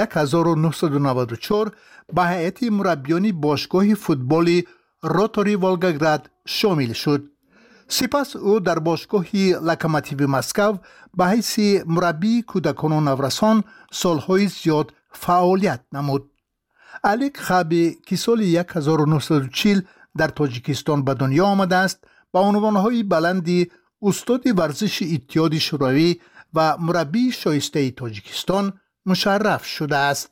1994 به هیئت مربیان باشگاه فوتبال روتاری والگاگراد شامل شد. سپس او در باشگاه لوکوموتیو مسکو به حیث مربی کودکان و نورسان سالهای زیاد فعالیت نمود. الیک خابی که سال 1940 در تاجیکستان به دنیا آمده است، با عنوانهای بلندی استاد ورزش اتحاد شوروی و مربی شایسته تاجیکستان مشرف شده است.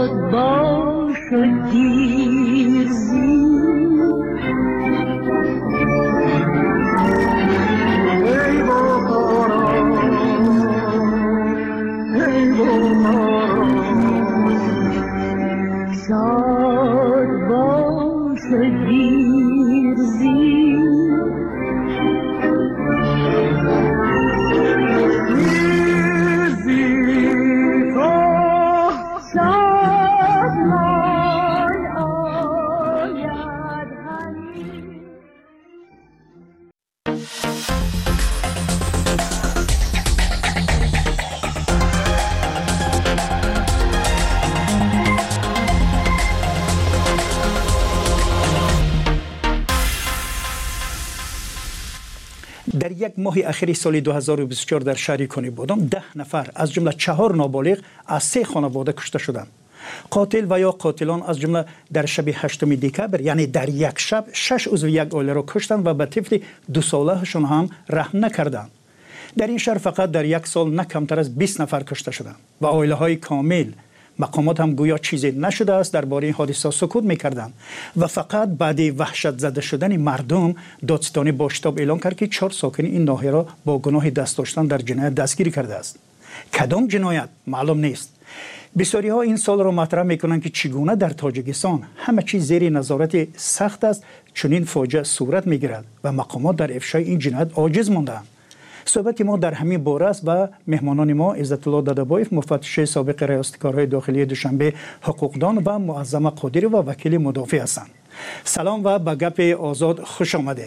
در یک ماه اخیر سال 2024 در شهر کنی بودم 10 نفر از جمله 4 نابالغ از 3 خانواده کشته شدند. قاتل و یا قاتلان از جمله در شب 8 دکبر یعنی در یک شب 6 عضو یک عائله را کشتند و به طفل 2 سالهشان هم رحم نکردند. در این شهر فقط در یک سال نه کمتر از 20 نفر کشته شدند و عائله های کامل. مقامات هم گویا چیزی نشده است درباره این حادثه سکوت می‌کردند و فقط بعد وحشت زده شدن مردم دادستانی با شتاب اعلام کرد که 4 ساکن این ناحیه را با گناه دست داشتن در جنایت دستگیر کرده است. کدام جنایت معلوم نیست. بسیاری ها این سال را مطرح میکنند که چگونه در تاجیکستان همه چیز زیر نظارت سخت است چنین فاجعه صورت میگیرد و مقامات در افشای این جنایت عاجز ماندند. صحبت ما در همین باره است و مهمانان ما عزت الله دادابایف مفتش سابق ریاست کارهای داخلی دوشنبه حقوقدان و معظم قادری و وکیل مدافع هستند. سلام و به گپ آزاد خوش آمدید.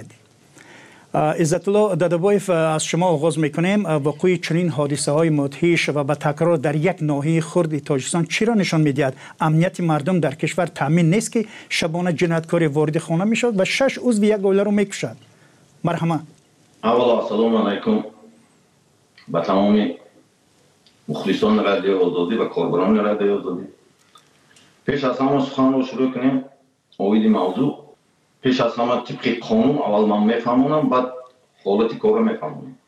عزت الله دادابایف از شما آغاز میکنیم. وقوع چنین حادثه های مدهش و به تکرار در یک ناحیه خرد تاجیکستان چرا نشان میدهد امنیت مردم در کشور تامین نیست که شبانه جنایتکار وارد خانه میشد و 6 عضو یک عائله را میکشد؟ مرحبا. اولا سلام علیکم به تمام مخلصان رادیو آزادی و کاربران رادیو آزادی. پیش از همه سخن رو شروع کنیم. اوید موضوع پیش از همه طبق قانون اول من میفهمونم بعد حالت کار رو میفهمونم.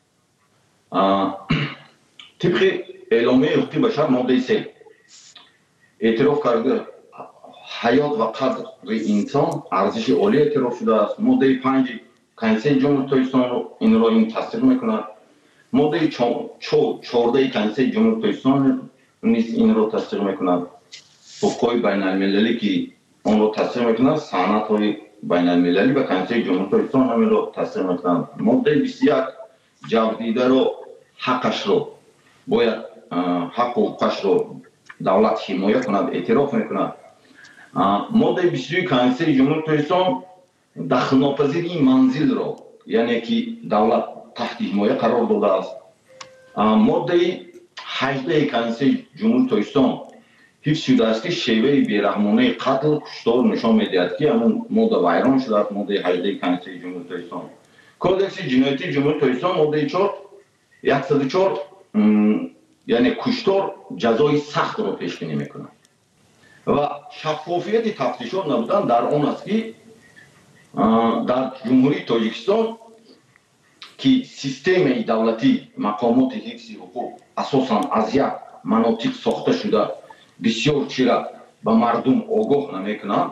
طبق اعلامیه حقوق بشر ماده 3 اعتراف کرده حیات و قدر انسان ارزش عالی اعتراف شده است. ماده 5 کنسل جمهوری تاجیکستان رو این تصدیق میکند. ماده 14 کنسل جمهوری تاجیکستان نیز این رو تصدیق میکند. حقوق بین المللی که اون رو تصدیق میکند، سند های بین المللی و کنسل جمهوری تاجیکستان همین رو تصدیق میکند. ماده 21 جوابدیده رو حقش رو باید حق و حقوقش رو دولت حمایت کند اعتراف میکند. ماده 22 کنسل جمهوری تاجیکستان دخل‌ناپذیر این منزل را یعنی که دولت تحت حمایت قرار داده است. ماده 18 کنسل جمهوری تاجیکستان حفظ شده است که شیوه بیرحمانه قتل کشتار نشان میدهد که همون ماده ویران شده است. ماده 18 کنسل جمهوری تاجیکستان. کودکس جنایتی جمهوری تاجیکستان ماده 104 یعنی کشتار جزای سخت را پیش بینی میکند و شفافیت تفتیشات نبودن در آن است که در جمهوری تاجیکستان که سیستم دولتی مقامات حفظ حقوق اساساً از یک مناطق ساخته شده بسیار چیرا به مردم آگاه نمیکنند،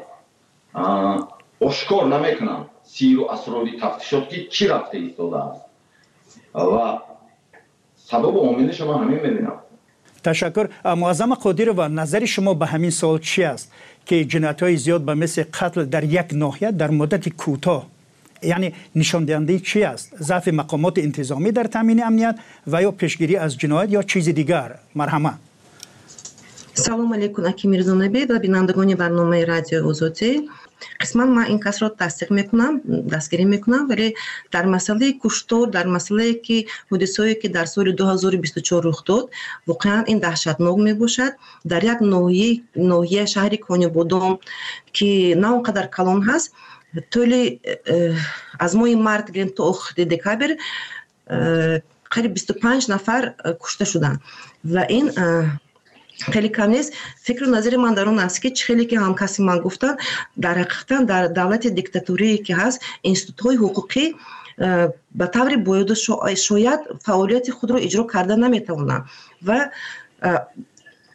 آشکار نمیکنند سیر و اسرار تفتیشات که چی رفته ایستاده است و سبب عاملش ما همین میبینم. تشکر. معظم قادری و نظر شما به همین سوال چی است که جنایت‌های زیاد به مثل قتل در یک ناحیه در مدت کوتاه یعنی نشان دهنده چی است؟ ضعف مقامات انتظامی در تامین امنیت و یا پیشگیری از جنایت یا چیز دیگر؟ مرحبا. سلام علیکم اکی میرزانبی و بینندگان برنامه رادیو آزادی. قسما من این کس را تصدیق میکنم، دستگیری میکنم، ولی در مسئله کشتار، در مسئله که حادثه‌ای که در سال 2024 رخ داد واقعا این دهشتناک میباشد. در یک ناحیه شهر کنیبودام که نه اونقدر کلان هست طول از ماه مارت گرفت تا آخر دکبر قریب 25 نفر کشته شدند و این خیلی کم نیست. فکر و نظر من در اون است که خیلی که هم کسی من گفتن در حقیقتا در دولت دیکتاتوری که هست انستیتوت‌های حقوقی به طور باید شاید فعالیت خود را اجرا کرده نمیتونن و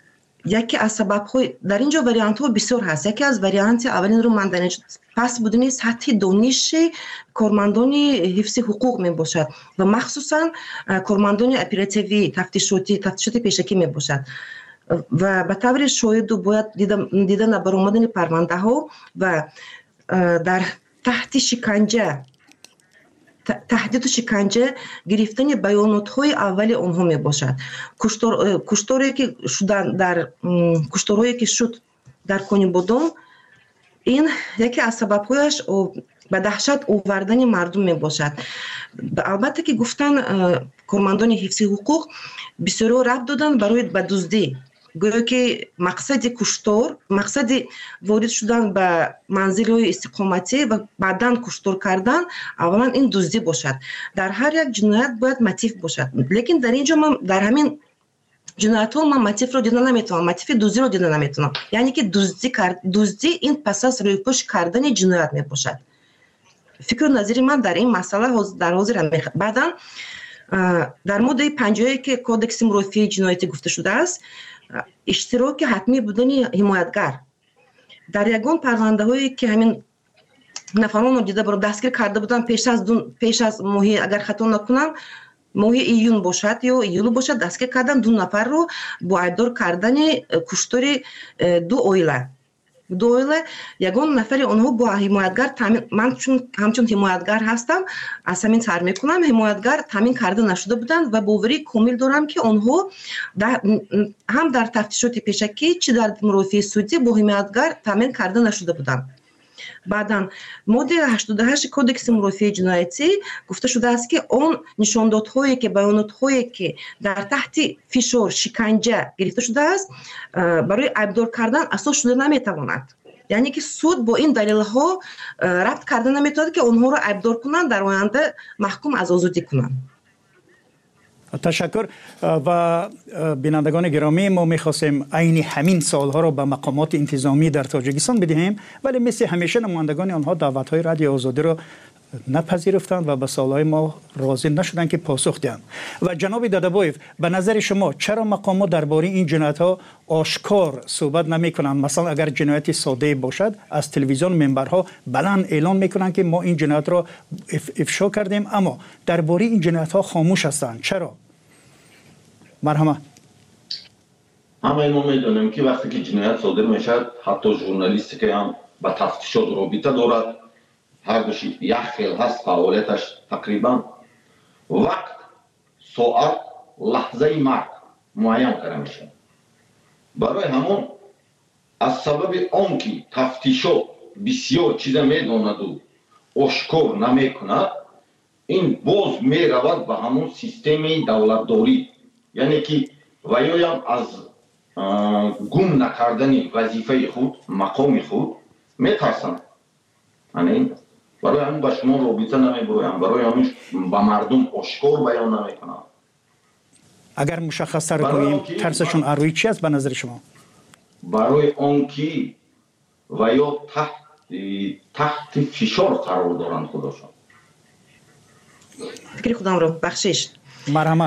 یکی از سبب‌های در اینجا واریانت‌ها بسیار هست. یکی از واریانت اولین رو من در پس بودن سطح دانش کارمندان حفظ حقوق می باشد و مخصوصا کارمندان اپراتیوی تفتیشات پیشکی می باشد و به طور شاید باید دیدن برآمدن پرونده ها و در تحت شکنجه تهدید و شکنجه گرفتن بیانات های اولی آنها می باشد. کشتاری که شدن در کشتارهایی که شد در کنی بودم، این یکی از سبب‌هایش به دهشت آوردن مردم می باشد. البته که گفتن کارمندان حفظ حقوق بسیار ربط دادن برای به دزدی، گویا که مقصد کشتار، مقصد وارد شدن به منزل‌های استقامتی و بعداً کشتار کردن اولا این دزدی باشد. در هر یک جنایت باید موتیف باشد، لیکن در اینجا من در همین جنایت ها من موتیف رو دیدن نمیتونم، موتیف دزدی رو دیدن نمیتونم. یعنی که دزدی این پس از رویپوش کردن جنایت می باشد. فکر نظری من در این مسئله در حاضر بعداً در ماده 50 که کودکس مرافعه جنایتی گفته شده است، اشتراک حتمی بودن حمایتگر در یگان پرونده هایی که همین نفران رو دیده برای دستگیر کرده بودن پیش از ماه، اگر خطا نکنم ماه ایون باشد یا ایولو باشد، دستگیر کردن 2 نفر رو با ایبدار کردن کشتار 2 اویله. یگان نفر آنها با حمایتگر من چون همچون حمایتگر هستم از همین سر میکنم، حمایتگر تامین کرده نشده بودند و باوری کامل دارم که آنها هم در تفتیشات پیشکی چه در مرافعه سودی با حمایتگر تامین کرده نشده بودند. بعداً ماده 88 کودکس مرافعه جنایتی گفته شده است که آن نشاندادهایی که بیاناتهایی که در تحت فشار شکنجه گرفته شده است برای ایبدار کردن اساس شده نمیتواند. یعنی که سود با این دلیل ها ربط کرده نمیتواند که آنها را ایبدار کنند در آینده محکوم از آزادی کنند. تشکر. و بینندگان گرامی، ما می‌خواستیم عین همین سوال‌ها را به مقامات انتظامی در تاجیکستان بدهیم، ولی مثل همیشه نمایندگان آنها دعوت‌های رادیو آزادی را نپذیرفتند و به سوال‌های ما راضی نشدند که پاسخ دهند. و جناب دادابویف، به نظر شما چرا مقامات درباره این جنایت‌ها آشکار صحبت نمی‌کنند؟ مثلا اگر جنایت ساده باشد از تلویزیون منبرها بلند اعلان می‌کنند که ما این جنایت را افشا کردیم، اما درباره این جنایت‌ها خاموش هستند. چرا؟ مرحبا. همه ما میدونیم که وقتی که جنایت صادر میشد، حتی ژورنالیستی که هم به تفتیشات رابطه دارد، هر دوش یک خیل هست فعالیتش تقریبا وقت، ساعت، لحظه مرگ معین کرده میشه. برای همون از سبب آن که تفتیشات بسیار چیز میداند و آشکار نمیکند، این باز میرود به همون سیستم دولتداری، یعنی که ویایم از گم نکردن وظیفه خود، مقام خود میترسند. یعنی برای همون به شما رابطه نمیگویم، برای همون به مردم آشکار بیان نمیکنم. اگر مشخص تر کنیم ترسشون اروی چی است به نظر شما؟ برای آن که ویا تحت فشار قرار دارند خودشان. فکر خودم رو بخشش. مرحبا.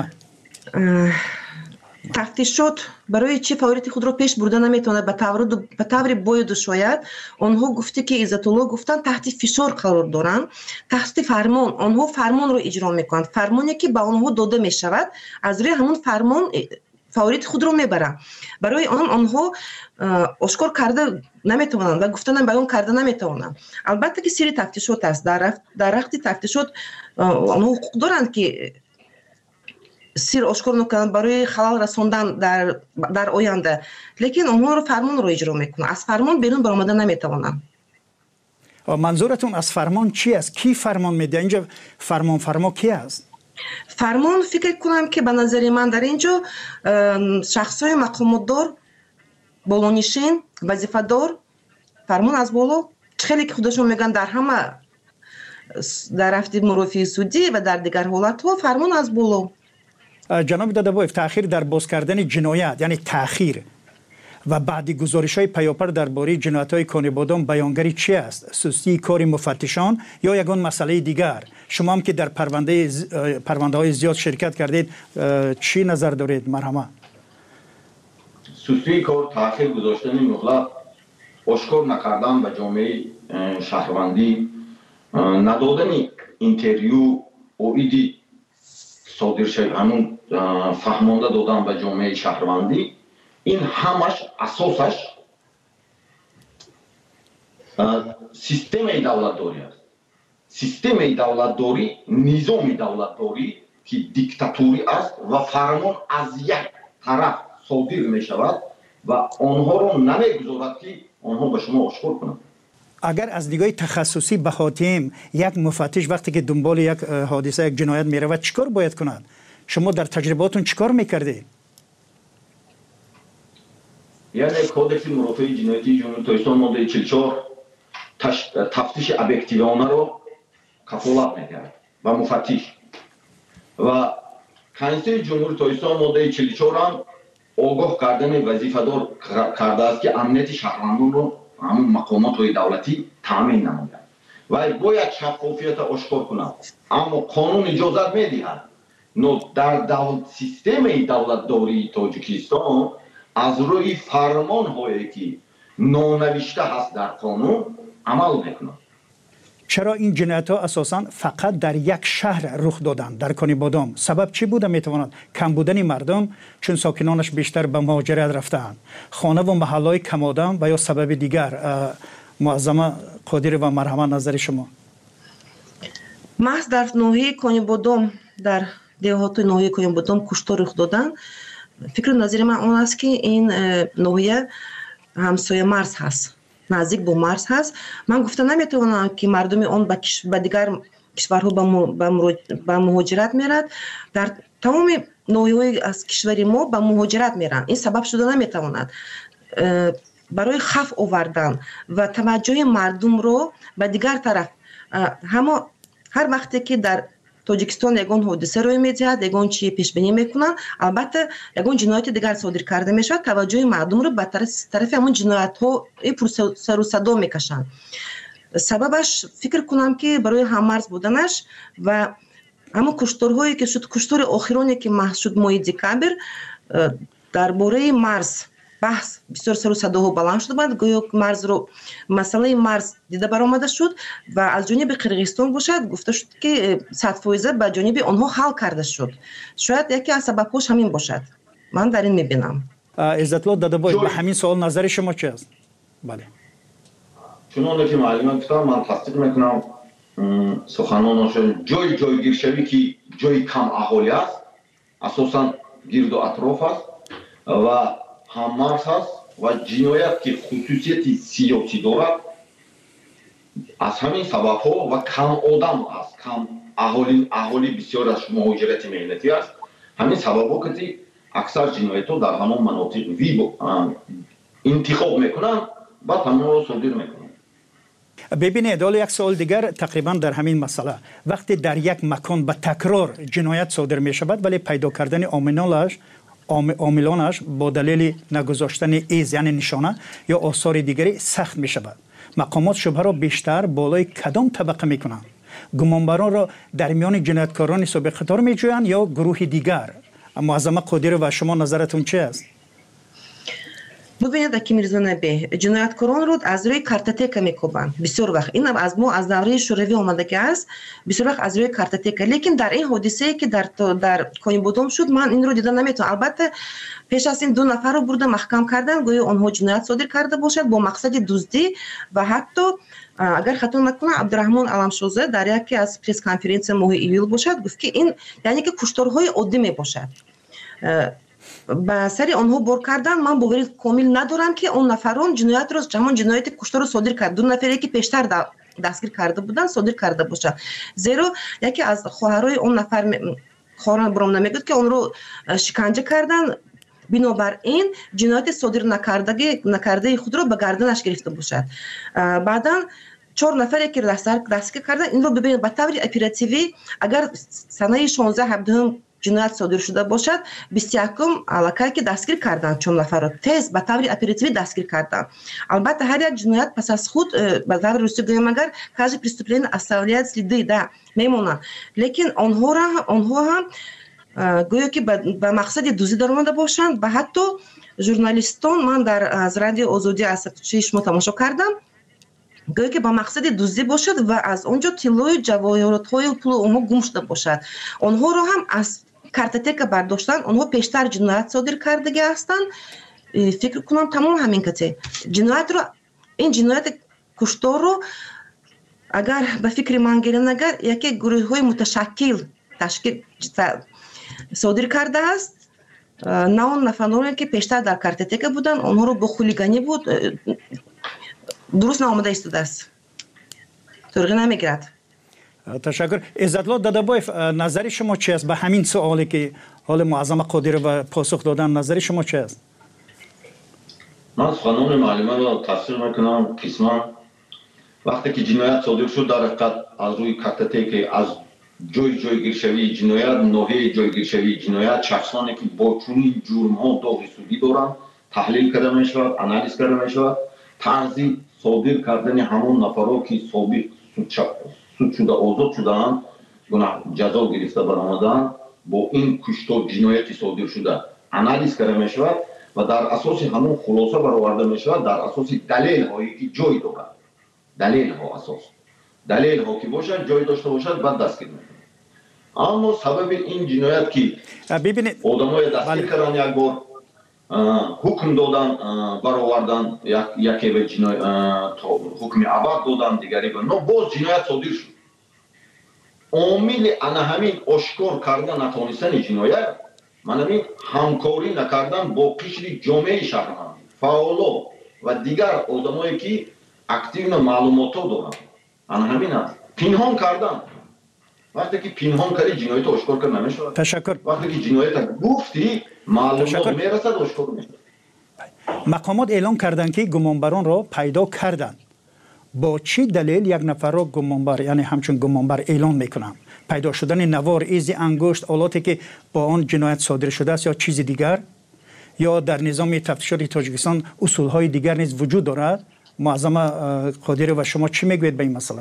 تفتیشات برای چه فعالیت خود را پیش برده نمیتونه به طور باید شاید آنها گفته که عزت الله گفتن تحت فشار قرار دارن، تحت فرمان، آنها فرمان رو اجرا میکنند، فرمانی که به آنها داده میشود از روی همون فرمان فعالیت خود رو میبرن. برای آنها آشکار کرده نمیتونن و گفتن بیان کرده نمیتونن. البته که سری تفتیشات است، در وقت تفتیشات آنها حقوق دارند که سیر آشکار نکنند برای خلال رساندن در آینده، لیکن آنها رو فرمان رو اجرا میکنن، از فرمان بیرون برآمدن نمیتوانند. منظورتون از فرمان چی است؟ کی فرمان میده؟ اینجا فرما کی است؟ فرمان فکر کنم که به نظر من در اینجا شخصای مقامات دار، بالانشین، وظیفه دار، فرمان از بالا، خیلی که خودشون میگن در همه در رفت مرافعه سودی و در دیگر حالت ها فرمان از بالا. جناب دادابویف، تأخیر در باز کردن جنایت، یعنی تأخیر و بعدی گزارش‌های پیاپر درباره جنایت‌های کانیبادان بیانگری چی است؟ سستی کار مفتشان یا یگان مسئله دیگر؟ شما هم که در پرونده‌های زیاد شرکت کردید چی نظر دارید؟ مرحبا. سستی کار، تأخیر گذاشتن مهلت، آشکار نکردن به جامعه شهروندی، ندادن اینترویو اویدی صادر شد، همون فهمانده دادن به جامعه شهروندی، این همش اساسش سیستم دولتداری است. سیستم دولتداری نظام دولتداری که دیکتاتوری است و فرمان از یک طرف صادر می شود و آنها رو نمیگذارد که آنها به شما آشکار کنند. اگر از دیگه تخصصی بخواتیم یک مفتش وقتی که دنبال یک حادثه یک جنایت می رود چیکار باید کند؟ شما در تجرباتون چیکار میکردید؟ یعنی کودکس مرافع جنایتی جمهوری تاجیکستان ماده 44 تفتیش ابیکتیوانه رو کفالت میکرد و مفتش و کنستیتوسیون جمهوری تاجیکستان ماده 44 هم آگاه کردن وظیفه‌دار کرده است که امنیت شهروندان رو همون مقامات دولتی تامین نماید و باید شفافیت آشکار کند، اما قانون اجازت میدهد. نو در سیستم دولتداری تاجیکستان از روی فرمان هایی که نانوشته هست در قانون عمل میکنند. چرا این جنایت ها اساساً فقط در یک شهر رخ دادند، در کنیبادام؟ سبب چی بوده میتواند؟ کم بودن مردم چون ساکنانش بیشتر به مهاجرت رفتند، خانه و محلهای کم آدم و یا سبب دیگر؟ معظمه قادری و مرحمت نظر شما. محض در ناحیه کنیبادام، در دهات ناحیه کنیبادام کشتار رخ دادن. فکر نظر من اون است که این ناحیه همسایه مرز هست، نزدیک به مرز هست. من گفتم نمیتونم که مردم اون به دیگر کشورها به مهاجرت میرد. در تمام ناحیه‌های از کشور ما به مهاجرت میرن. این سبب شده نمیتواند برای خف آوردن و توجه مردم رو به دیگر طرف. هر وقتی که در تاجیکستان یگان حادثه روی می‌دهد، یگان چی پیش بینی میکنن، البته یگان جنایت دیگر صادر کرده میشود، توجه مردم رو به طرف همون جنایت ها سر و صدا میکشند. سببش فکر کنم که برای هممرز بودنش و همون کشتارهایی که شد، کشتار آخرانی که محض شد ماه دکامبر، درباره مرز بحث بسیار سر و صداها بلند شده بود. گویا مرز رو، مسئله مرز دیده برآمده شد و از جانب قرقیزستان باشد گفته شد که 100% به جانب آنها حل کرده شد. شاید یکی از سبب‌هاش همین باشد. من در این میبینم. عزت الله دادبای، به همین سوال نظر شما چه است؟ بله. چون که معلومات گفتم، من تصدیق میکنم سخنانشون. جای گیرشوی که جای کم اهالی است، اساسا گرد و اطراف است و هممرز هست و جنایت که خصوصیت سیاسی دارد، از همین سبب ها و کم آدم است، کم اهالی بسیارش مهاجرت مهنتی است. همین سبب ها که اکثر جنایت ها در همون مناطق انتخاب میکنن و تمام رو صادر میکنن. ببینید، حالا یک سوال دیگر تقریبا در همین مسئله. وقتی در یک مکان به تکرار جنایت صادر می شود ولی پیدا کردن عاملانش با دلیل نگذاشتن ایز یعنی نشانه یا آثار دیگری سخت می شود، مقامات شبهه را بیشتر بالای کدام طبقه می کنند؟ گمانبران را در میان جنایتکاران سابق قطار می جویند یا گروه دیگر؟ معظمه قادری و شما نظرتون چه است؟ ببینید اکی میرزا نبی، جنایتکاران رو از روی کارتوتека میکوبند. بسیار وقت این از ما از دوره شوروی آمده است، بسیار وقت از روی کارتوتeka. لیکن در این حادثه که در کنیبادام شد، من این رو دیدن نمیتونم. البته پیش از این 2 نفر رو برده محکم کردن، گویا آنها جنایت صادر کرده باشد با مقصد دزدی و حتی اگر خطا نکنم عبدالرحمن علمشوزه در یکی از پرس کنفرانس ماه ایول باشد گفت که این یعنی که کشتارهای عادی می باشد. با سری آنها بار کردن. من باوری کامل ندارم که اون نفران جنایت رو، همون جنایت کشتار رو صادر کرد. 2 نفری که پیشتر دستگیر کرده بودن صادر کرده باشد. زیرا یکی از خواهرای اون نفر خواهران برام نمیگه که اون رو شکنجه کردن، بنابراین جنایت صادر نکرده خود رو به گردنش گرفته باشد. بعداً 4 نفری که دستگیر کردن این رو ببینید به طور اپراتیوی اگر سنه 16/17 جنایت صادر شده باشد 21 علاقه که دستگیر کردن 4 نفر رو تیز به طور اپراتیوی دستگیر کردن. البته هر یک جنایت پس از خود به طور روسی گویم اگر каждое преступление оставляет следы да میمونن، لیکن آنها هم گویا که به مقصد دوزی در اومده باشند و حتی журналистон ман аз радио озодӣ аз сатчии шумо тамошо кардам, гӯё ки ба мақсади дуздӣ бошад ва аз он ҷо тиллои ҷавоҳиротҳои пули онҳо гум шуда бошад. Онҳоро ҳам аз картотека бардоштан, онҳо пештар ҷиноят содир кардагӣ ҳастанд. Фикр кунам тамом ҳамин кате ҷиноятро, ин ҷинояти кушторро агар ба фикри ман гирем агар яке гурӯҳҳои муташаккил ташкил содир кардааст, на он нафароне ки пештар дар картотека буданд, онҳоро бо хулиганӣ буд, дуруст наомада истодааст, турғӣ намегирад. ташаккур. Иззатло Дадабоев, назари шумо чи аст ба ҳамин суоле ки ҳоли Муаззама Қодирова посух додан, назари шумо чи аст? ман суханони муаллимаро тасдиқ мекунам. қисман вақте ки ҷиноят содир шуд, дар ҳақиқат аз рӯи картотека, аз ҷойгиршавии ҷиноят, ноҳияи ҷойгиршавии ҷиноят, шахсоне ки бо чунин ҷурмҳо доғи судӣ доранд, таҳлил карда мешавад, анализ карда мешавад. тарзи содир кардани ҳамон нафаро ки собиқ суд шуда озод шудаанд, ҷазо гирифта баромадаанд, бо ин куштор ҷинояти содир шуда анализ карда мешавад ва дар асоси ҳамон хулоса бароварда мешавад, дар асоси далелҳое ки ҷой дорад. далелҳо асос далелҳо ки бошад, ҷой дошта бошад, баъд дастгир мекунад. аммо сабаби ин ҷиноят ки одамое дастгир кардан, як бор ҳукм додан, баровардан, яке ба ҳукми абад додан, дигаре ба боз ҷиноят содир шуд. омили ана ҳамин ошкор карда натонистани ҷиноят, ман ҳамин ҳамкорӣ накардан бо қишри ҷомеаи шаҳрвандӣ, фаъоло ва дигар одамое ки активно маълумотҳо доранд. ана ҳамин аст. пинҳон кардан. вақте ки пинҳон кардӣ, ҷиноятро ошкор карда намешавад. Ташаккур. вақте ки ҷиноятро гуфтӣ, маълумот мерасад, ошкор мешавад. мақомот эълон карданд ки гумонбаронро пайдо карданд. бо чӣ далел як нафарро гумонбар, яъне ҳамчун гумонбар эълон мекунанд? пайдо шудани навор, изи ангушт, олоте ки бо он ҷиноят содир шудааст ё чизи дигар? ё дар низоми тафтишоти Тоҷикистон усулҳои дигар низ вуҷуд дорад? Муаззама Қодирова, шумо чӣ мегӯед ба ин масъала?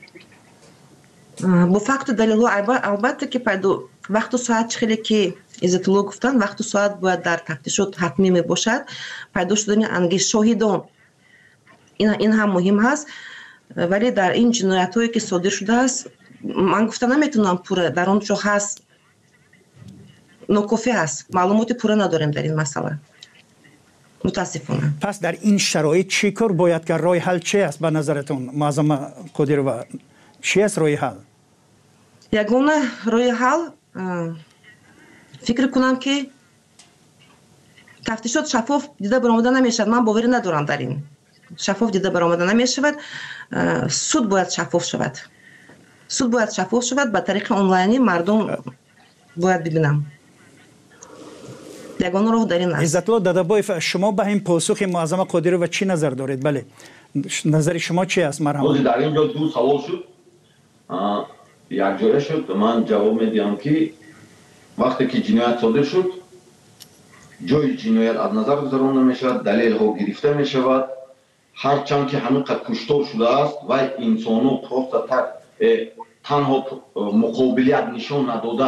бо факту далелҳо албатта ки пайдо вақту соат хеле ки Иззатулло гуфтанд, вақту соат бояд дар тафтишот ҳатмӣ мебошад. пайдо шудани ангишт шоҳидон, ин ҳам муҳим ҳаст. вале дар ин ҷиноятҳое ки содир шудааст, ман гуфта наметавонам пурра, дар он ҷо ҳаст, нокофӣ аст, маълумоти пурра надорем дар ин масъала, мутаассифона. пас дар ин шароит чӣ кор бояд кард? роҳи ҳал чи аст ба назаратон, Муаззама Қодирова? чи аст роҳи ҳал? ягона роҳи ҳал, фикр кунам ки тафтишот шаффоф дида баромада намешавад. ман боварӣ надорам дар ин. шаффоф дида баромада намешавад. суд бояд шаффоф шавад. суд бояд шаффоф шавад, ба тариқи онлайнӣ мардум бояд бибинам. ягона роҳ дар ин аст. Иззатулло Дадабоев, шумо ба ин посухи Муаззама Қодирова чӣ назар доред? бале, назари шумо чи аст? марҳамат. дар ин ҷо ду савол шуд. якҷоя шуд. ман ҷавоб медиҳам ки вақте ки ҷиноят содир шуд, ҷои ҷиноят аз назар гузаронда мешавад, далелҳо гирифта мешавад. ҳарчанд ки ҳамин қадр куштор шудааст, вай инсоно просто танҳо муқобилият нишон надода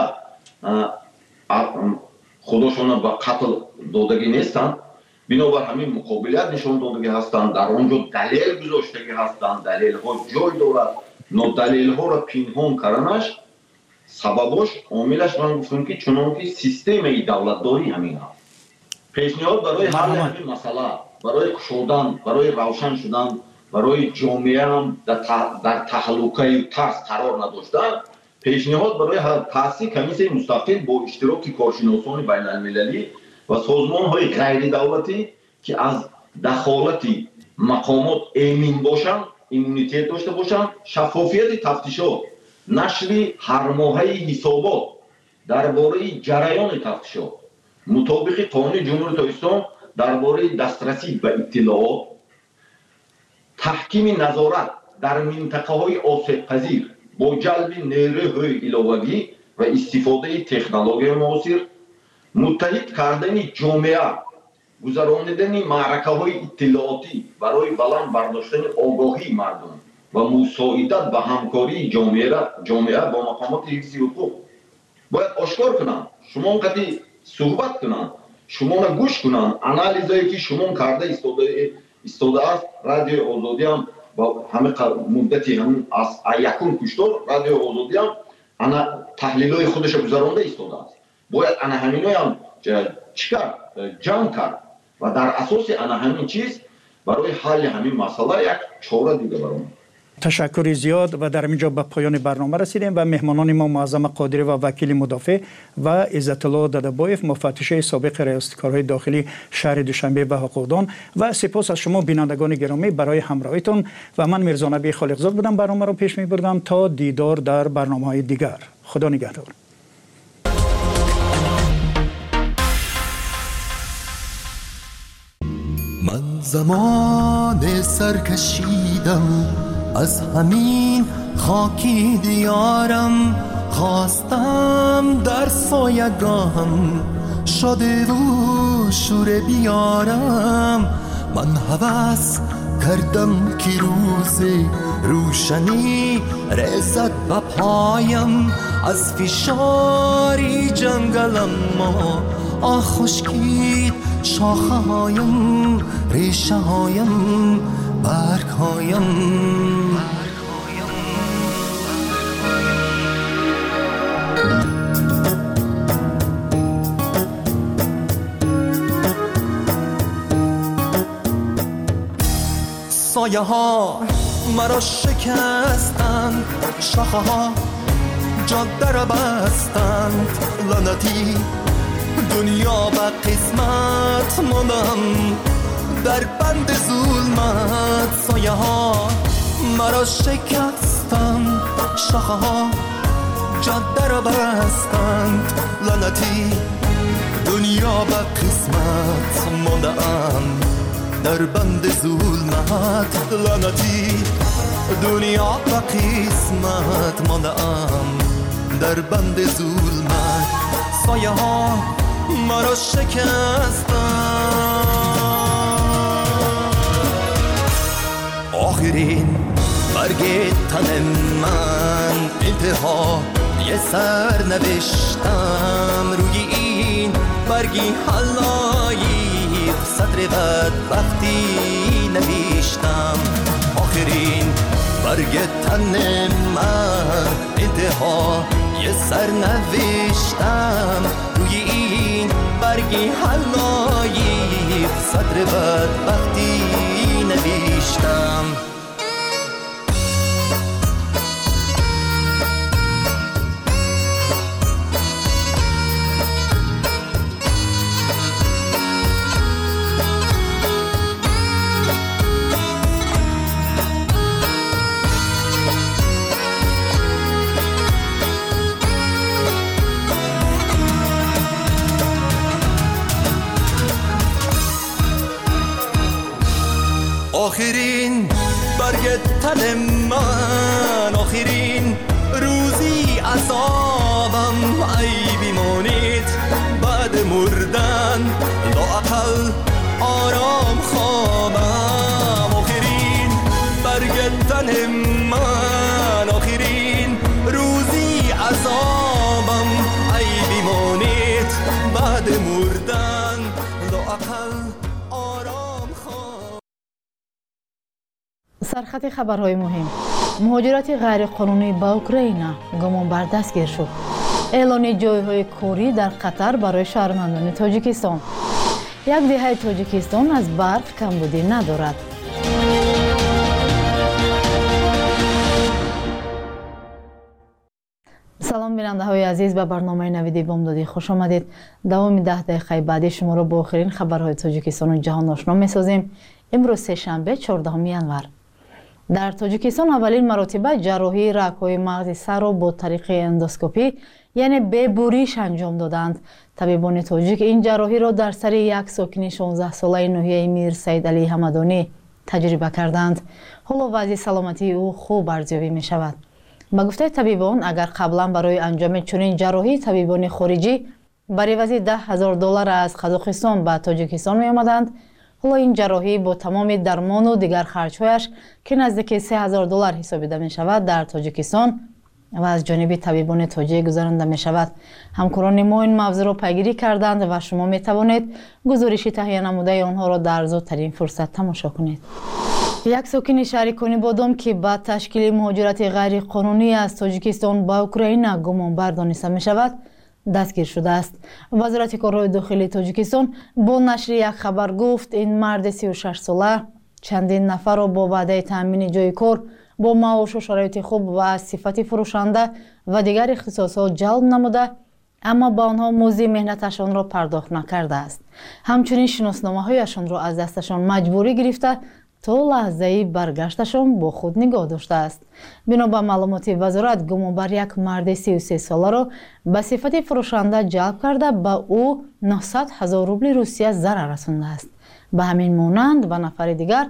худошона ба қатл додагӣ нестанд. бинобар ҳамин муқобилият нишон додагӣ ҳастанд, дар он ҷо далел гузоштагӣ ҳастанд, далелҳо ҷой дорад, но далелҳоро пинҳон карданаш сабабош, омилаш ман гуфтам ки чунон ки системаи давлатдорӣ ҳамин аст. пешниҳод барои ҳалли ҳамин масъала, барои кушодан, барои равшан шудан, барои ҷомеаам дар таҳаллукаи тарс қарор надоштан, пешниҳод барои таъсис комиссияи мустақил бо иштироки коршиносони байналмилалӣ ва созмонҳои ғайридавлатӣ ки аз дахолати мақомот эмин бошанд, иммунитет дошта бошанд, шаффофияти тафтишот, нашри ҳармоҳаи ҳисобот дар бораи ҷараёни тафтишот, мутобиқи қонуни ҷумҳурии Тоҷикистон дар бораи дастрасӣ ба иттилоот, таҳкими назорат дар минтақаҳои осебпазир бо ҷалби нерӯҳои иловагӣ ва истифодаи технологияи муосир, муттаҳид кардани ҷомеа, гузарондани маъракаҳои иттилоотӣ барои баланд бардоштани огоҳии мардум ва мусоидат ба ҳамкории ҷомеа бо мақомоти ҳифзи ҳуқуқ бояд ошкор кунанд. шумо он қадри суҳбат кунанд, شما را گوش کنن. آنالیزایی که شما کرده استوده است رادیو آزادی هم با همه مدتی هم از یکم کشتار رادیو آزادی هم تحلیل‌های خودش رو گذرانده استوده است. باید همینای هم چیکار جمع کرد و در اساس همین چیز برای حل همین مسئله یک چاره دیگه برام. تشکر زیاد و در اینجا به پایان برنامه رسیدیم و مهمانان ما معظم قادری و وکیل مدافع و عزت الله ددبایف مفتش سابق ریاست کارهای داخلی شهر دوشنبه و حقوقدان و سپاس از شما بینندگان گرامی برای همراهیتون و من میرزا نبی خالقزاد بودم برنامه رو پیش میبردم تا دیدار در برنامه‌های دیگر. خدا نگهدار. من زمان سرکشیدم از همین خاکی دیارم، خواستم در سایگاهم شده و شور بیارم. من هوس کردم که روز روشنی رسد به پایم، از فشاری جنگلم ما خشکید شاخه هایم، ریشه هایم، برگ هایم. سایه ها مرا شکستند، شاخه ها جاده را بستند، لعنتی دنیا به قسمت ماندم در بند ظلمت. سایه ها مرا شکستند، شاخه ها جاده را بستند، لعنتی دنیا به قسمت ماندم در بند ظلمت. لعنتی دنیا به قسمت ماندم در بند ظلمت. سایه ها مرا شکستند. آخرین برگ تن من انتها یه سر نوشتم، روی این برگی حلایی سطر بدبختی نوشتم. آخرین برگ تن من انتها یه سر نوشتم، روی این برگی حلایی سطر بدبختی نوشتم. آخرین برگ تن من، آخرین روزی عذابم، ای بیمانید بعد مردن لااقل آرام خوابم. آخرین برگ تن من، آخرین روزی عذابم، ای بیمانید بعد مردن لااقل سرخط خبرهای مهم. مهاجرت غیرقانونی با اوکراین گمان بر دستگیر شد. اعلان جایهای کاری در قطر برای شهروندان تاجیکستان. یک دهه تاجیکستان از برق کمبودی ندارد. سلام بیننده های عزیز، به برنامه نویدی بامدادی خوش آمدید. دوام 10 دقیقه بعدی شما را با آخرین خبرهای تاجیکستان و جهان آشنا می‌سازیم. امروز سه‌شنبه 14 ینور. در تاجیکستان اولین مراتبه جراحی رگ‌های مغز سر را با طریق اندوسکوپی یعنی به بوریش انجام دادند. طبیبان تاجیک این جراحی را در سر یک ساکن 16 ساله ناحیه میر سید علی حمدانی تجربه کردند. حالا وضع سلامتی او خوب ارزیابی می شود. با گفته طبیبان اگر قبلا برای انجام چنین جراحی طبیبان خارجی برای عوض $10,000 از قزاقستان به تاجیکستان می آمدند، حالا این جراحی با تمام درمان و دیگر خرچهایش که نزدیک $3,000 حسابیده می شود در تاجیکستان و از جانب طبیبان توجیه گذرانده می شود. همکاران ما این موضوع را پیگیری کردند و شما می توانید گزارشی تهیه نموده آنها را در زودترین فرصت تماشا کنید. یک ساکن شهر کنی بادام که بعد تشکیل مهاجرت غیر قانونی از تاجیکستان با اوکراین گمانبر دانسته می شود دستگیر شده است. وزارت کارهای داخلی تاجیکستان با نشر یک خبر گفت این مرد 36 ساله چندین نفر را با وعده تامین جای کار با معاش و شرایط خوب و از صفت فروشنده و دیگر اختصاصات جلب نموده اما با آنها مزد مهنتشان را پرداخت نکرده است. همچنین شناسنامه‌هایشان را از دستشان مجبوری گرفته تا لحظه برگشتشان با خود نگاه داشته است. بنا به معلومات وزارت گمانبر یک مرد 33 ساله را به صفت فروشنده جلب کرده به او 900,000 روبل روسیه ضرر رسانده است. به همین مانند به نفر دیگر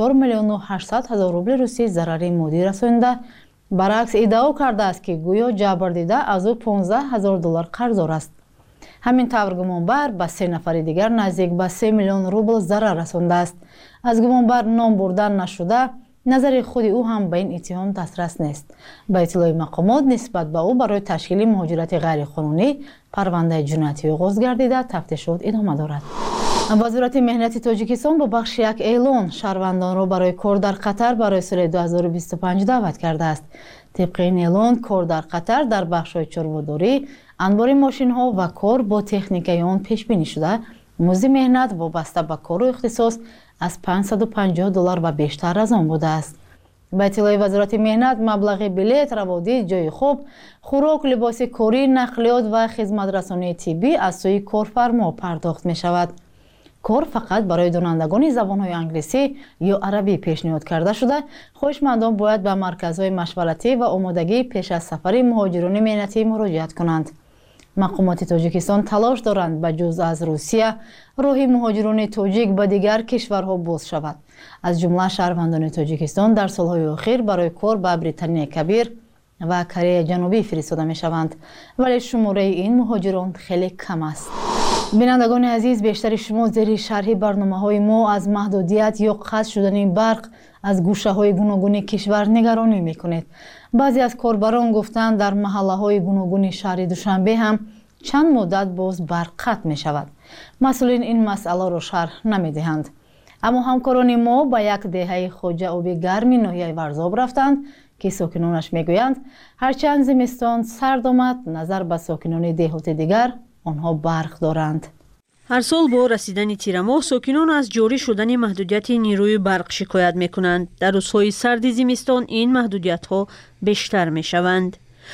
4,800,000 روبل روسیه ضرر مادی رسانده. برعکس ادعا کرده است که گویا جبر دیده از او 15,000 دلار قرضدار است. همین طور گمانبر به 3 نفر دیگر نزدیک به 3 میلیون روبل ضرر رسانده است. از گمانبر نام بردن نشده نظر خود او هم به این اتهام دسترس نیست. به اطلاع مقامات نسبت به او برای تشکیل مهاجرت غیر قانونی پرونده جنایتی آغاز گردیده تفتیشات ادامه دارد. وزارت مهنت تاجیکستان با بخش یک اعلان شهروندان را برای کار در قطر برای سال 2025 دعوت کرده است. طبق این اعلان کار در قطر در بخش‌های چرخداری، انبار ماشین‌ها و کار با تکنیک آن پیش بینی شده. مزد مهنت وابسته به کار و اختصاص از 550 دلار و بیشتر از آن بوده است. به اطلاع وزارت مهنت مبلغ بلیط، روادید، جای خواب، خوراک، لباس کاری، نقلیات و خدمات رسانی طبی از سوی کارفرما پرداخت می شود. کار فقط برای دانندگان زبان‌های انگلیسی یا عربی پیشنهاد کرده شده. خواهشمندان باید به مرکزهای مشورتی و آمادگی پیش از سفر مهاجران مهنتی مراجعت کنند. مقامات تاجیکستان تلاش دارند به جز از روسیه راه مهاجران تاجیک به دیگر کشورها باز شود. از جمله شهروندان تاجیکستان در سالهای اخیر برای کار به بریتانیای کبیر و کره جنوبی فرستاده می شوند، ولی شماره این مهاجران خیلی کم است. بینندگان عزیز، بیشتر شما زیر شرح برنامه‌های ما از محدودیت یا قطع شدن برق از گوشه‌های گوناگون کشور نگرانی می‌کنید. بعضی از کاربران گفتند در محله‌های گوناگون شهر دوشنبه هم چند مدت باز برق قطع می‌شود. مسئولین این مسئله را شرح نمی‌دهند. اما همکاران ما به یک دهه خواجه آبی گرم ناحیه ورزاب رفتند که ساکنانش میگویند هرچند زمستان سرد آمد نظر به ساکنان دهات دیگر آنها برق دارند. هر سال با رسیدن تیر ماه ساکنان از جاری شدن محدودیت نیروی برق شکایت میکنند. در روزهای سرد زمستان این محدودیت ها بیشتر میشوند.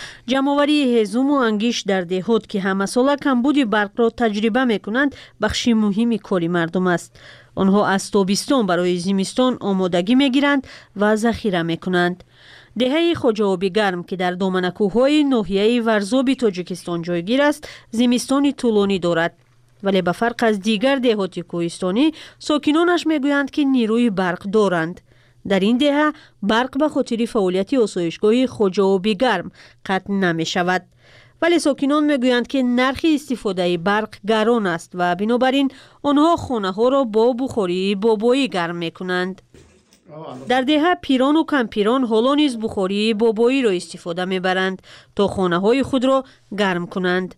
جمعآوری هزوم و انگیش در دهات که همه ساله کمبود برق را تجربه میکنند بخشی مهمی کاری مردم است. آنها از تابستان برای زمستان آمادگی میگیرند و ذخیره میکنند. دهه خواجه آبی گرم که در دامن کوههای ناحیه ورزاب تاجیکستان جایگیر است، زمستانی طولانی دارد. ولی به فرق از دیگر دهات کوهستانی، ساکنانش میگویند که نیروی برق دارند. در این دهه برق به خاطر فعالیت آسایشگاه خواجه آبی گرم قطع نمی شود. ولی ساکنان میگویند که نرخ استفاده برق گران است و بنابراین آنها خانه ها را با بخاری بابایی گرم میکنند. در دهه پیران و کم پیران حالا نیز بخاری بابایی را استفاده میبرند تا خانه های خود را گرم کنند.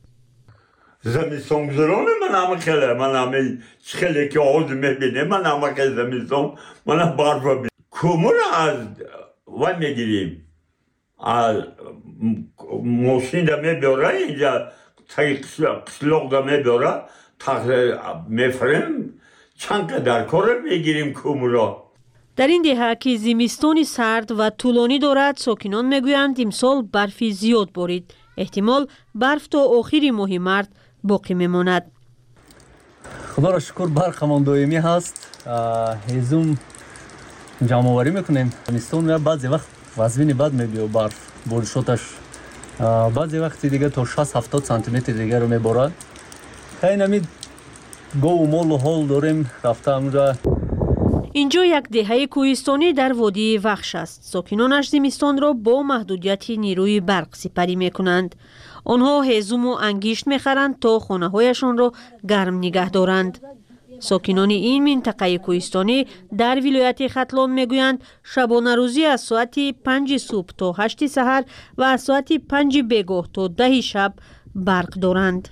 زمستان گذران من همه خیلی که آز میبینه من همه که زمستان من برف بینم. کمون از و میگیریم از ماشین دا میبره اینجا قسلاق دا میبره میفرم چند قدر کار میگیریم کمون را. در این دهه که زمستان سرد و طولانی دارد ساکنان میگویند امسال برفی زیاد بارید. احتمال برف تا آخر ماه مارس باقی میماند. خدا را شکر برقمان دائمی هست. هزوم جمع آوری میکنیم. زمستان و بعضی وقت وزن بد میبیه برف بارشاتش بعضی وقت دیگه تا 60-70 سانتی متر دیگه رو میبارد. خیلی نمید گو و مال و حال داریم رفته اونجا. اینجا یک دهه کوهستانی در وادی وخش است. ساکنانش زمستان را با محدودیت نیروی برق سپری میکنند. آنها هزوم و انگیشت میخرند تا خانه هایشان را گرم نگه دارند. ساکنان این منطقه کوهستانی در ولایت ختلان میگویند شبانه روزی از ساعت 5 صبح تا 8 سحر و از ساعت 5 بیگاه تا 10 شب برق دارند.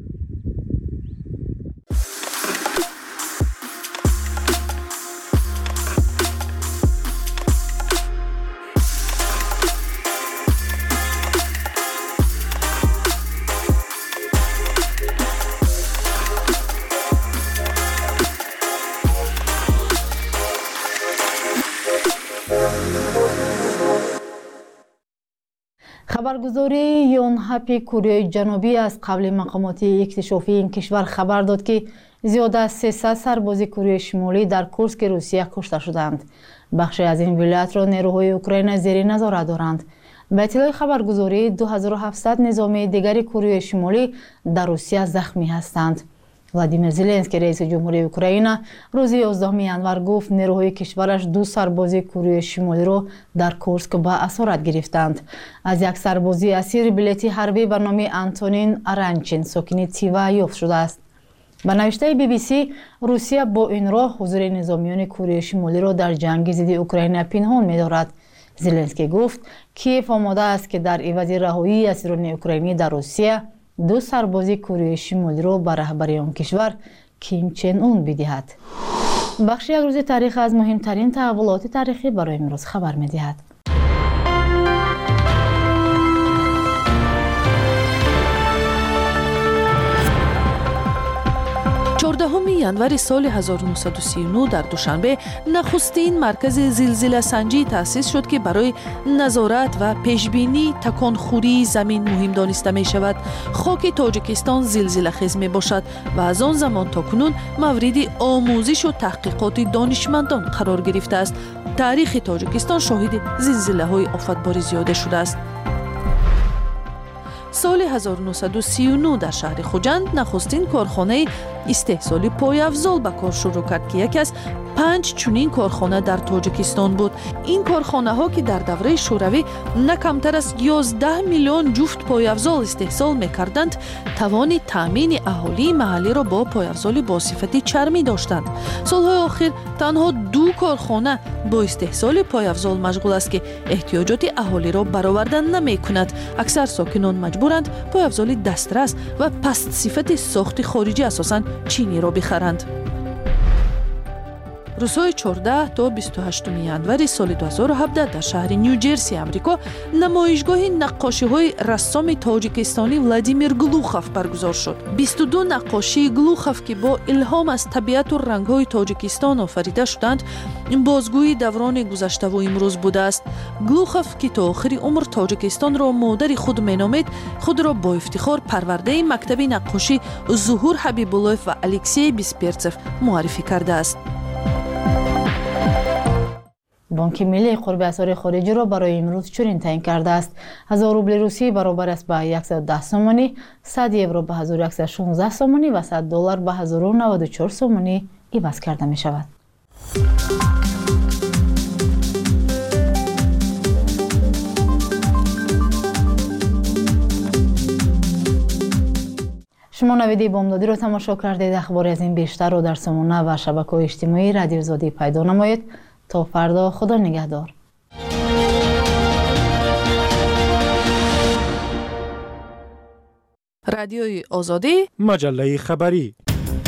خبرگزاری یونهپ کره جنوبی از قبل مقامات اکتشافی این کشور خبر داد که زیاد از 300 سرباز کره شمالی در کورسک روسیه کشته شدند. بخشی از این ولایت را نیروهای اوکراین زیر نظارت دارند. به اطلاع خبرگزاری 2700 نظامی دیگر کره شمالی در روسیه زخمی هستند. ولادیمیر زلنسکی رئیس جمهوری اوکراین روز 11 ینور گفت نیروهای کشورش 2 سرباز کره شمالی را در کورسک به اسارت گرفتند. از یک سربازی اسیر بلیتی حربی به نام آنتونین آرانچین ساکن تیوا یافت شده است. به نوشته BBC روسیه با این راه حضور نظامیان کره شمالی را در جنگ ضد اوکراین پنهان می‌دارد. زلنسکی گفت کیف آماده است که در عوض رهایی اسیران اوکراینی در روسیه 2 سرباز کره شمالی را به رهبری آن کشور کیم چن اون بدهد. بخش یک روز تاریخ از مهمترین تحولات تاریخی برای امروز خبر می‌دهد. 14 ینور سال 1939 در دوشنبه نخستین مرکز زلزله سنجی تأسیس شد که برای نظارت و پیشبینی تکانخوری زمین مهم دانسته می شود. خاک تاجیکستان زلزله خیز می باشد و از آن زمان تا کنون مورد آموزش و تحقیقات دانشمندان قرار گرفته است. تاریخ تاجیکستان شاهد زلزله های آفتباری زیاده شده است. سال 1939 در شهر خوجند نخستین کارخانه استحصال پایافزال به کار شروع کرد که یکی از 5 چنین کارخانه در تاجیکستان بود. این کارخانه ها که در دوره شوروی نه کمتر از 11 میلیون جفت پایافزال استحصال میکردند، توان تامین اهالی محلی را با پایافزال با صفت چرمی داشتند. سالهای آخر تنها 2 کارخانه با استحصال پایافزال مشغول است که احتیاجات اهالی را برآورده نمیکند. اکثر ساکنان مجبورند پایافزال دسترس و پست صفت ساخت خارجی اساساً چینی را بخرند. روزهای 14 تا 28 ینور سال 2017 در شهر نیوجرسی آمریکا نمایشگاه نقاشی‌های رسام تاجیکستانی ولادیمیر گلوخوف برگزار شد. 22 نقاشی گلوخوف که با الهام از طبیعت و رنگ‌های تاجیکستان آفریده شدند، بازگویی دوران گذشته و امروز بوده است. گلوخوف که تا آخر عمر تاجیکستان را مادر خود مینامید، خود را با افتخار پرورده مکتب نقاشی ظهور حبیب‌الله‌ف و الکسی بیسپرتسف معرفی کرده است. بانک ملی قرب اسعار خارجی را برای امروز چنین تعیین کرده است: 1000 روبل روسی برابر است به 110 سومانی، 100 یورو به 1116 سومانی و 100 دلار به 1094 سومانی عوض کرده می شود. شما نویدی بامدادی را تماشا کردید. اخباری از این بیشتر را در سامانه و شبکه‌های اجتماعی رادیو آزادی پیدا نمایید. تا فردا، خدا نگهدار. رادیوی آزادی، مجله خبری.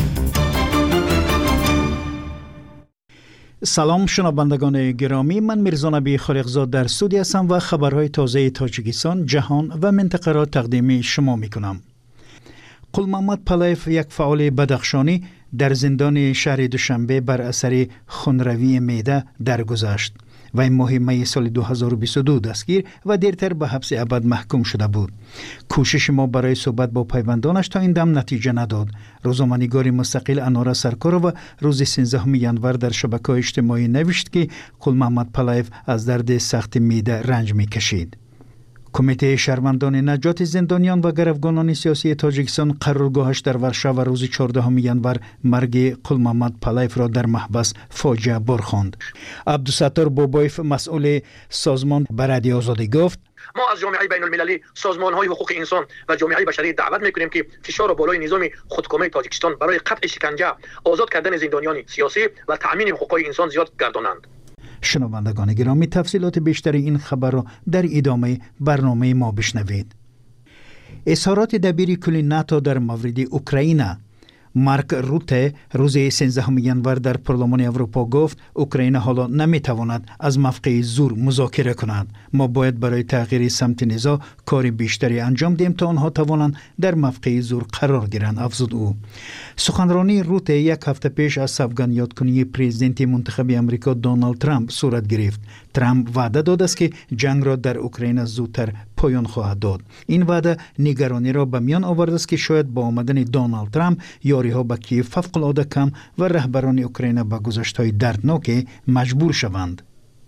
سلام شنوندگان گرامی، من میرزا نبی خالقزاد در استودیو هستم و خبرهای تازه تاجیکستان، جهان و منطقه را تقدیم شما میکنم. قلمحمد پلایف، یک فعال بدخشانی، در زندان شهر دوشنبه بر اثر خونروی معده درگذشت. وی ماه می سال 2022 دستگیر و دیرتر به حبس ابد محکوم شده بود. کوشش ما برای صحبت با پیوندانش تا این دم نتیجه نداد. روزنامه‌نگار مستقل انارا سرکارова روز 13 ینور در شبکه‌های اجتماعی نوشت که قلمحمد پلایف از درد سخت معده رنج می‌کشید. کمیته شهروندان نجات زندانیان و گروگانان سیاسی تاجیکستان قرارگاهش در ورشو روز 14 ینور مرگ قلمحمد پلایف را در محبس فاجعه برخواند. عبدالستار بابایف مسئول سازمان به رادیو آزادی گفت ما از جامعه بین المللی، سازمان‌های حقوق انسان و جامعه بشری دعوت می‌کنیم که فشار بالای نظام خودکامه تاجیکستان برای قطع شکنجه، آزاد کردن زندانیان سیاسی و تأمین حقوق انسان زیاد گردانند. شنوندگان گرامی، تفصیلات بیشتر این خبر را در ادامه برنامه ما بشنوید. اظهارات دبیر کل ناتو در مورد اوکراین. مارک روته روز 13 ینور در پارلمان اروپا گفت اوکراین حالا نمیتواند از موقع زور مذاکره کند. ما باید برای تغییر سمت نزاع کار بیشتری انجام دهیم تا آنها توانند در موقع زور قرار گیرند، افزود او. سخنرانی روته یک هفته پیش از سوگند یادکنی پرزیدنت منتخب امریکا دونالد ترامپ صورت گرفت. ترامپ وعده داد است که جنگ را در اوکراین زودتر پایان خواهد داد. این وعده نگرانی را به میان آورده است که شاید با آمدن دونالد ترامپ یاری‌ها به کیف فوق‌العاده کم و رهبران اوکراین به گذشت‌های دردناک مجبور شوند.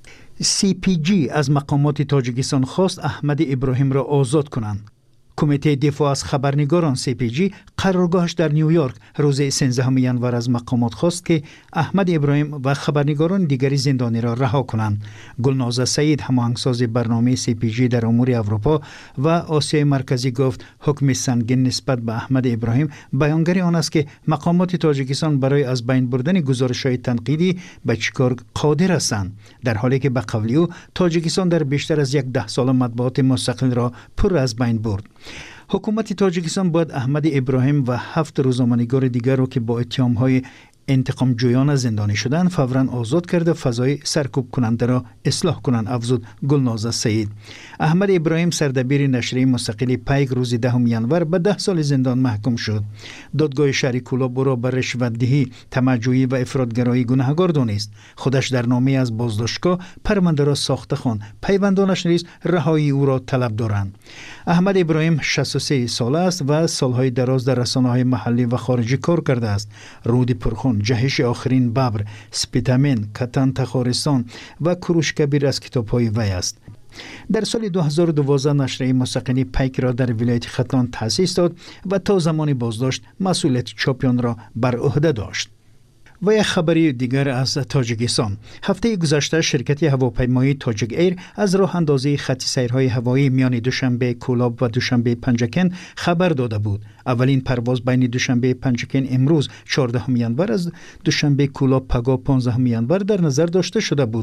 CPG از مقامات تاجیکستان خواست احمد ابراهیم را آزاد کنند. کمیته دفاع از خبرنگاران CPG قرارگاهش در نیویورک روز 13 ینور از مقامات خواست که احمد ابراهیم و خبرنگاران دیگری زندانی را رها کنند. گلنازه سعید، هماهنگساز برنامه CPG در امور اروپا و آسیای مرکزی گفت حکم سنگین نسبت به احمد ابراهیم بیانگر آن است که مقامات تاجیکستان برای از بین بردن گزارش‌های تنقیدی به چیکار قادر هستند، در حالی که به قول او تاجیکستان در بیشتر از 10 سال مطبوعات مستقل را پر از بین برد. حکومت تاجیکستان باید احمد ابراهیم و 7 روزنامه‌نگار دیگر را که با اتهام‌های انتقام جویانه زندانی شدن فوراً آزاد کرده فضای سرکوب کننده را اصلاح کنند، افزود گلنازه سعید. احمد ابراهیم سردبیر نشریه مستقل پیک روز 10 ینور به 10 سال زندان محکوم شد. دادگاه شهر کولاب او را بر رشوت‌دهی، طمع‌جویی و افراط‌گرایی گناهکار دانست. خودش در نامه از بازداشتگاه پرونده را ساخته خواند. پیوندانش نیز رهایی او را طلب دارند. احمد ابراهیم 63 ساله است و سالهای دراز در رسانه‌های محلی و خارجی کار کرده است. رود پرخون، جهش آخرین ببر، سپیتامین، کتان تخارستان و کروش کبیر از کتاب‌های وی است. در سال 2012 نشریه مستقلی پیک را در ولایت ختلان تأسیس داد و تا زمان بازداشت مسئولیت چاپیان را بر عهده داشت. و یک خبری دیگر از تاجیکستان. هفته گذشته شرکت هواپیمایی تاجیک ایر از راه اندازی خط سیرهای هوایی میان دوشنبه کولاب و دوشنبه پنجکن خبر داده بود. اولین پرواز بین دوشنبه پنجکن امروز 14 ینور از دوشنبه کولاب پگاه 15 ینور در نظر داشته شده بود.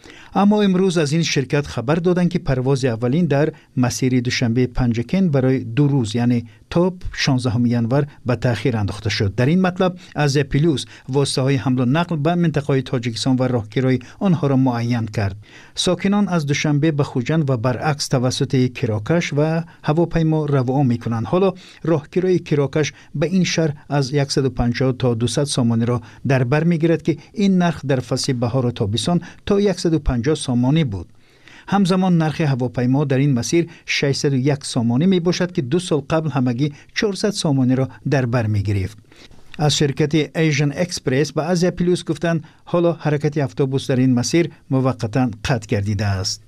اما امروز از این شرکت خبر دادند که پرواز اولین در مسیر دوشنبه پنجکن برای 2 روز یعنی تا 16 ینور به تأخیر انداخته شد. در این مطلب از پلیوس واسطه‌های حمل و نقل به منطقه تاجیکستان و راهگیری آنها را معین کرد. ساکنان از دوشنبه به خوجند و برعکس توسط کراکش و هواپیما روان می‌کنند. حالا راهگیری کراکش به این شهر از 150 تا 200 سامانی را در بر می‌گیرد که این نرخ در فصل بهار و تابستان تا 150 سامانی بود. همزمان نرخ هواپیما در این مسیر 601 سامانی می باشد که 2 سال قبل همگی 400 سامانی را در بر می گرفت. از شرکت ایژن اکسپرس به از پلیوس گفتند حالا حرکت اتوبوس در این مسیر موقتا قطع گردیده است.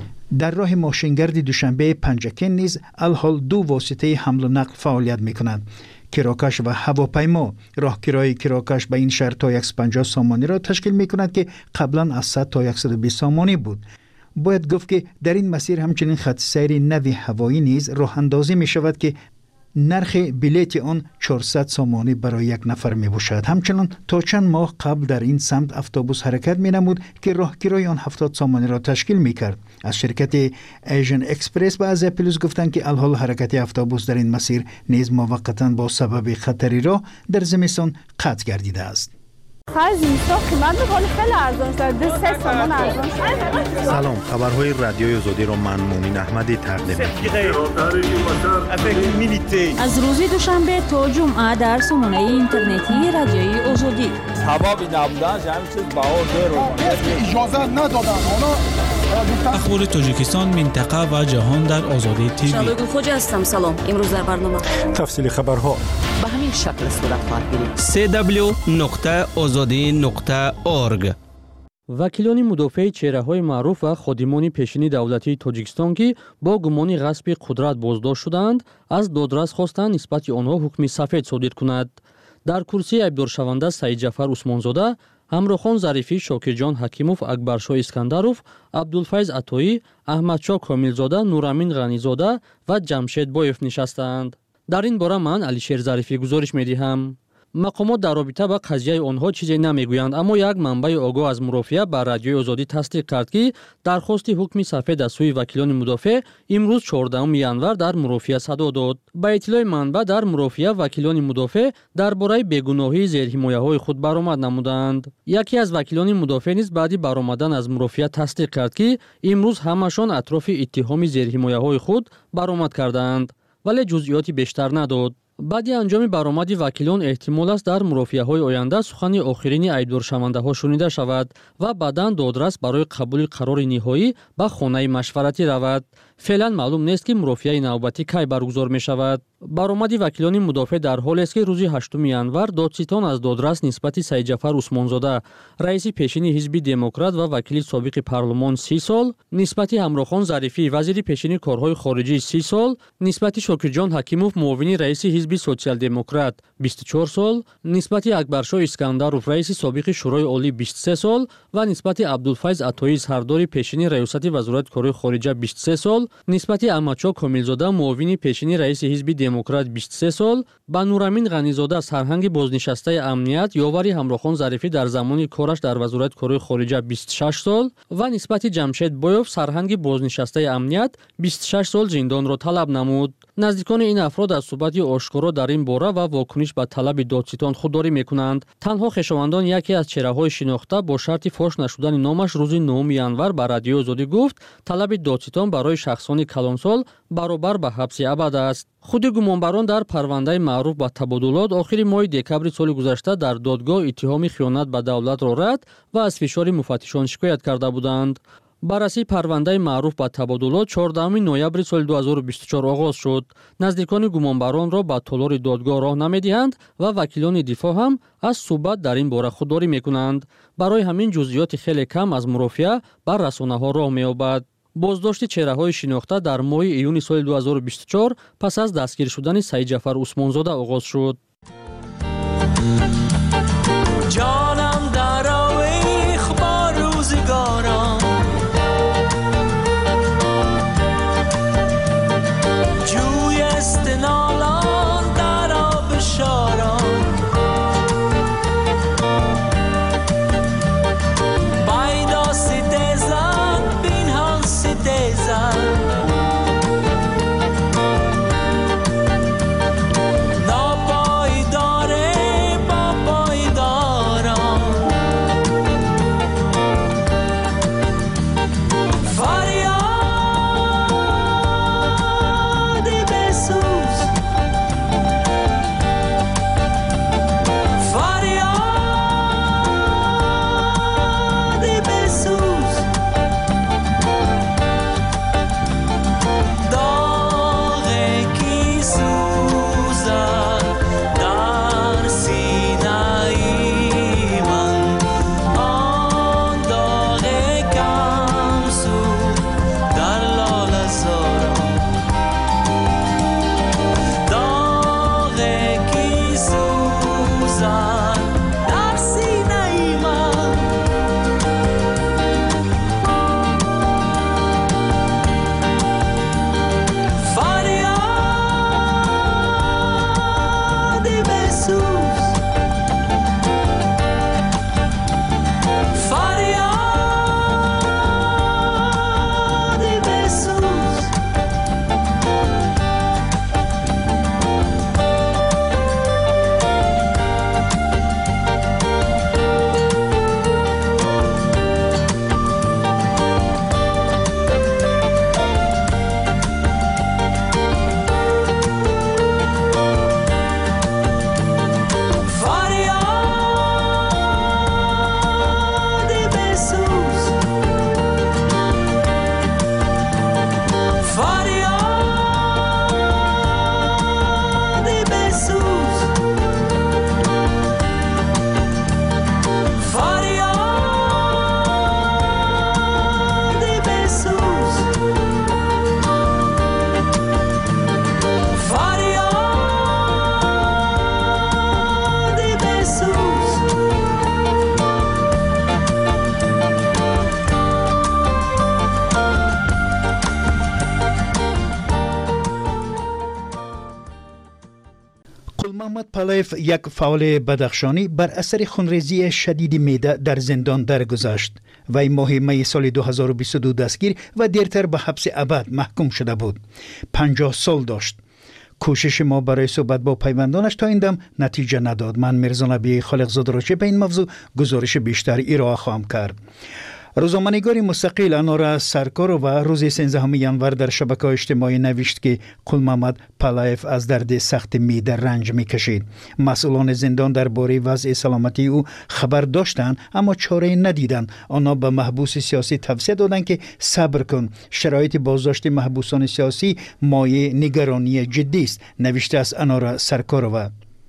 در راه ماشینگرد دوشنبه پنجکن نیز الحال 2 واسطه حمل و نقل فعالیت می کنند. کراکش و هواپیما. راهگیری کراکش به این شهر تا 150 سامانی را تشکیل می کند که قبلا از 100 تا 120 سامانی بود. باید گفت که در این مسیر همچنین خط سیر نوی هوایی نیز راه اندازی می شود که نرخ بلیت آن 400 سامانی برای یک نفر می باشد. همچنان تا چند ماه قبل در این سمت اتوبوس حرکت می نمود که راهگیری آن 70 سامانی را تشکیل می کرد. از شرکت ایژن اکسپرس به از پلیوس گفتند که الحال حرکت اتوبوس در این مسیر نیز موقتا با سبب خطری راه در زمستان قطع گردیده است. سلام، خبرهای رادیوی آزادی را من مومن احمدی تقدیم می‌کنم. از روز دوشنبه تا جمعه در سامانه اینترنتی رادیوی آزادی. هوا نبودن همین چیز بهار اجازه ندادن. اخبار تاجیکستان، منطقه و جهان در آزادی تیوی. شالوگو خوجا هستم. سلام. امروز در برنامه تفصیل خبرها به همین شکل صورت خواهد گرفت. www.azadi.org вакилони мудофаи чеҳраҳои маъруф ва ходимони пешини давлатии тоҷикистон ки бо гумони ғасби қудрат боздошт шуданд аз додрас хостанд нисбати онҳо ҳукми сафед содир кунад. дар курсии айбдоршаванда Саидҷафар Усмонзода, Ҳамрохон Зарифӣ, Шокирҷон Ҳакимов, Акбаршоҳ Искандаров, Абдулфайз Атоӣ, Аҳмадшоҳ Комилзода, Нурамин Ғанизода ва Ҷамшед Боев нишастанд. дар ин бора ман Алишер Зарифӣ гузориш медиҳам. мақомот дар робита ба қазияи онҳо чизе намегӯянд, аммо як манбаи огоҳ аз мурофиа ба Радиои Озодӣ тасдиқ кард ки дархости ҳукми сафед аз сӯи вакилони мудофеъ имрӯз 14 январ дар мурофиа садо дод. ба иттилои манба дар мурофиа вакилони мудофеъ дар бораи бегуноҳии зерҳимояҳои худ баромад намуданд. яке аз вакилони мудофеъ низ баъди баромадан аз мурофиа тасдиқ кард ки имрӯз ҳамашон атрофи иттиҳоми зерҳимояҳои худ баромад карданд, вале ҷузъиёти бештар надод. баъди анҷоми баромади вакилон эҳтимол аст дар мурофиаҳои оянда сухани охирини айбдоршавандаҳо шунида шавад ва баъдан додрас барои қабули қарори ниҳоӣ ба хонаи машваратӣ равад. феълан маълум нест ки мурофиаи навбатӣ кай баргузор мешавад. баромади вакилони мудофеъ дар ҳолест ки рӯзи 8 январ додситон аз додрас нисбати Саидҷафар Усмонзода, раиси пешини ҳизби демократ ва вакили собиқи парлумон 30 сол, нисбати Ҳамрохон Зарифӣ, вазири пешини корҳои хориҷӣ 30 сол, нисбати Шокирҷон Ҳакимов, муовини раиси ҳизби социал-демократ 24 сол, нисбати Акбаршоҳ Искандаров, раиси собиқи шӯрои олӣ 23 сол ва нисбати Абдулфайз Атоӣ, сардори пешини раёсати вазорати корҳои хориҷа 23 сол, нисбати Аҳмадшоҳ Комилзода, муовини пешини раиси ҳизби демократ 23 сол, ба Нурамин Ғанизода, сарҳанги бознишастаи амният, ёвари Ҳамрохон Зарифӣ дар замони кораш дар вазорати корҳои хориҷа 26 сол ва нисбати Ҷамшед Боев, сарҳанги бознишастаи амният 26 сол зиндонро талаб намуд. наздикони ин афрод аз суҳбати ошкоро дар ин бора ва вокуниш ба талаби додситон худдорӣ мекунанд. танҳо хешовандон яке аз чеҳраҳои шинохта бо шарти фош нашудани номаш рӯзи 9 январ ба Радиои Озодӣ гуфт талаби додситон барои шахсони калонсол баробар ба ҳабси абад аст. худи гумонбарон дар парвандаи маъруф ба табодулот охири моҳи декабри соли гузашта дар додгоҳ иттиҳоми хиёнат ба давлатро рад ва аз фишори муфаттишон шикоят карда буданд. баррасии парвандаи маъруф ба табодулот 14 ноябри соли 2024 оғоз шуд. наздикони гумонбаронро ба толори додгоҳ роҳ намедиҳанд ва вакилони дифоъ ҳам аз суҳбат дар ин бора худдорӣ мекунанд. барои ҳамин ҷузъиёти хеле кам аз мурофиа ба расонаҳо роҳ меёбад. боздошти чеҳраҳои шинохта дар моҳи июни соли 2024 пас аз дастгир шудани Саидҷафар Усмонзода оғоз шуд. جانم در آویخ با روزگاران جوی استنالان در آب شاران بایدا ستیزن بینهان ستیزن ناپایداره با محمد پالایف یک فعال بدخشانی بر اثر خونریزی شدید معده در زندان درگذشت. وی ماه می سال 2022 دستگیر و دیرتر به حبس ابد محکوم شده بود. 50 سال داشت. کوشش ما برای صحبت با پیوندانش تا این دم نتیجه نداد. من میرزا نبی خالقزاد را به این موضوع گزارش بیشتر ارائه خواهم کرد. روزنامه‌نگار مستقل انارا سرکارو و روز 13 ژانویه در شبکه‌های اجتماعی نوشت که قل محمد پالایف از درد سخت معده رنج می‌کشید. مسئولان زندان درباره وضع سلامتی او خبر داشتند اما چاره ندیدند. آنها به محبوس سیاسی توصیه دادند که صبر کن. شرایط بازداشت محبوسان سیاسی مایه نگرانی جدی است، نوشته است انارا سرکارو.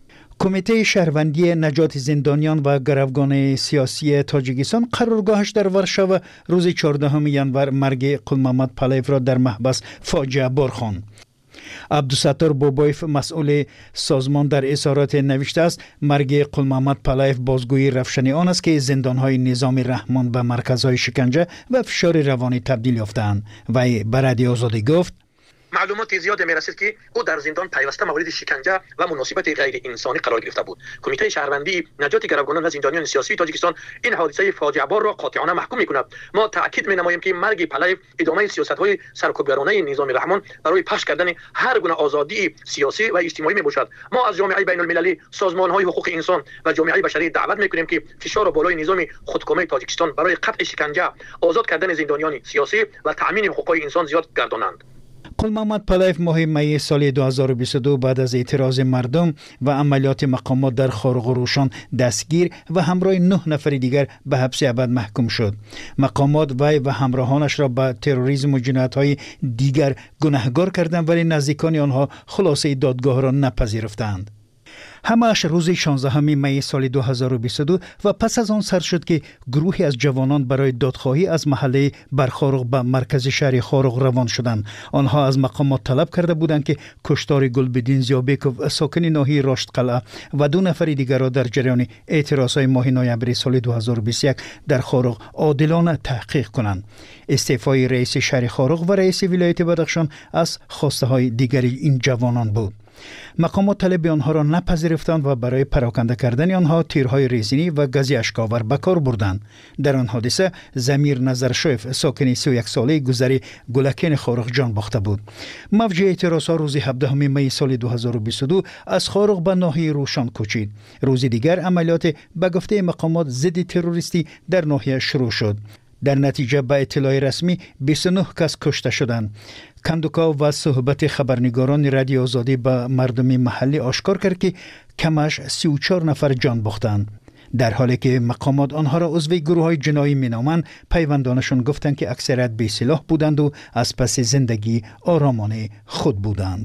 کمیته شهروندی نجات زندانیان و گروگان سیاسی تاجیکستان قرارگاهش در ورشاو روز 14 ژانویه مرگ قل محمد پالایف را در محبس فاجعه بار خواند. عبدالستار بابایف مسئول سازمان در اظهارات نوشته است مرگ قل محمد پالایف بازگویی رفشن آن است که زندانهای نظام رحمان به مرکزهای شکنجه و فشار روانی تبدیل یافتند. وی به رادیو آزادی گفت معلومات زیاد می‌رسید که او در زندان پیوسته مورد شکنجه و مناسبت غیر انسانی قرار گرفته بود. کمیته شهروندی نجات گروگانان و زندانیان سیاسی تاجیکستان این حادثه فاجعه بار را قاطعانه محکوم می‌کند. ما تاکید می‌نماییم که مرگ پالایف ادامه سیاست‌های سرکوبگرانه نظام رحمان برای پخش کردن هر گونه آزادی سیاسی و اجتماعی میباشد. ما از جامعه بین‌المللی، سازمان‌های حقوق انسان و جامعه بشری دعوت می‌کنیم که فشار بالای نظام خودکامه تاجیکستان برای قطع شکنجه، آزاد کردن زندانیان سیاسی و تأمین حقوق انسان زیاد گردانند. قل محمد پالایف ماه می سال 2022 بعد از اعتراض مردم و عملیات مقامات در خارق و روشن دستگیر و همراه 9 نفر دیگر به حبس ابد محکوم شد. مقامات وی و همراهانش را به تروریسم و جنایت‌های دیگر گناهکار کردند ولی نزدیکان آنها خلاصه دادگاه را نپذیرفتند. همه‌اش روز 16 می سال 2022 و پس از آن سر شد که گروهی از جوانان برای دادخواهی از محله برخارق به مرکز شهر خارق روان شدند. آنها از مقامات طلب کرده بودند که کشتار گلبدین زیابکوف ساکن ناحیه راشد قلعه و 2 نفر دیگر را در جریان اعتراضهای ماه نوامبر سال 2021 در خارق عادلانه تحقیق کنند. استعفای رئیس شهر خارق و رئیس ولایت بدخشان از خواسته های دیگر این جوانان بود. مقامات طلب آنها را نپذیرفتند و برای پراکنده کردن آنها تیرهای ریزنی و گاز اشک‌آور به کار بردند. در آن حادثه ضمیر نظرشویف ساکن 31 ساله گذری گلکین خارق جان باخته بود. موج اعتراضها روز 17 می سال 2022 از خارق به ناحیه روشن کوچید. روز دیگر عملیات به گفته مقامات ضد تروریستی در ناحیه شروع شد. در نتیجه به اطلاع رسمی 29 کس کشته شدند. کندوکا و صحبت خبرنگاران رادیو آزادی به مردم محلی آشکار کرد که کمش 34 نفر جان باختند. در حالی که مقامات آنها را عضو گروه‌های جنایی مینامند، پیوندانشان گفتند که اکثریت بی سلاح بودند و از پس زندگی آرامانه خود بودند.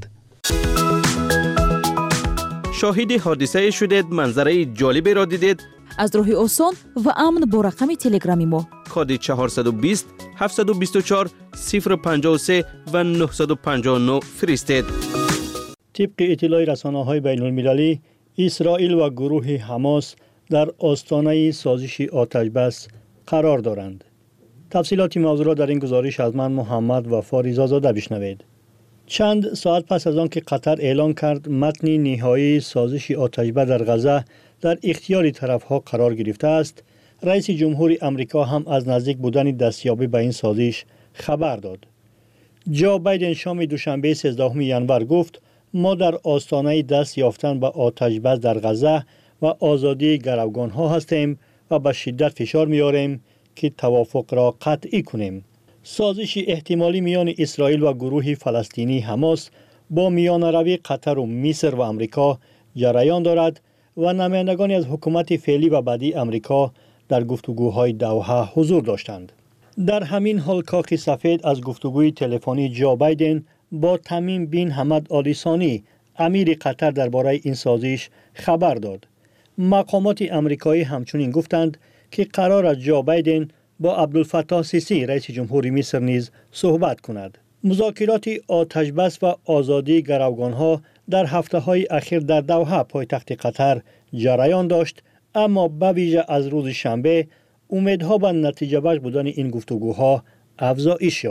شاهد حادثه شدید، منظره جالبی را دیدید. از راه آسان و امن با رقم تلگرامی ما کد 420 724 053 و 959 فرستید. طبق اطلاع رسانه‌های بین‌المللی، اسرائیل و گروه حماس در آستانه سازش آتش بس قرار دارند. تفصیلات موضوع را در این گزارش از من محمد و فاریزاده بشنوید. چند ساعت پس از آن که قطر اعلان کرد متن نهایی سازش آتش بس در غزه در اختیار طرفها قرار گرفته است، رئیس جمهور امریکا هم از نزدیک بودن دستیابی به این سازش خبر داد. جو بایدن شام دوشنبه 13 ژانویه گفت ما در آستانه دست یافتن به آتش بس در غزه و آزادی گروگان‌ها هستیم و به شدت فشار می‌آوریم که توافق را قطعی کنیم. سازش احتمالی میان اسرائیل و گروه فلسطینی حماس با میانروی قطر و مصر و امریکا جریان دارد و نمایندگانی از حکومت فعلی و بعدی امریکا در گفتگوهای دوحه حضور داشتند. در همین حال کاخ سفید از گفتگوی تلفنی جو بایدن با تمیم بن حمد آل ثانی امیر قطر درباره این سازش خبر داد. مقامات امریکایی همچنین گفتند که قرار است جو بایدن با عبدالفتاح سیسی رئیس جمهور مصر نیز صحبت کند. مذاکرات آتش بس و آزادی گروگان‌ها در هفته‌های اخیر در دوحه پایتخت قطر جریان داشت، اما به ویژه از روز شنبه امیدها به نتیجه بخش بودن این گفتگوها افزایش یافت.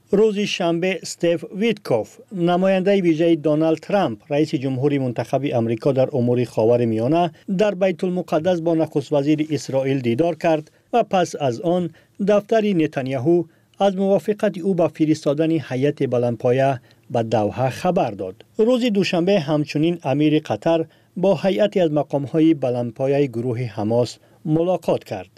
روز شنبه استیو ویتکوف نماینده ویژه دونالد ترامپ رئیس جمهوری منتخب امریکا در امور خاورمیانه در بیت المقدس با نخست وزیر اسرائیل دیدار کرد و پس از آن دفتر نتانیاهو از موافقت او با فرستادن هیئت بلندپایه به دوحه خبر داد. روز دوشنبه همچنین امیر قطر با هیئتی از مقام‌های بلندپایه گروه حماس ملاقات کرد.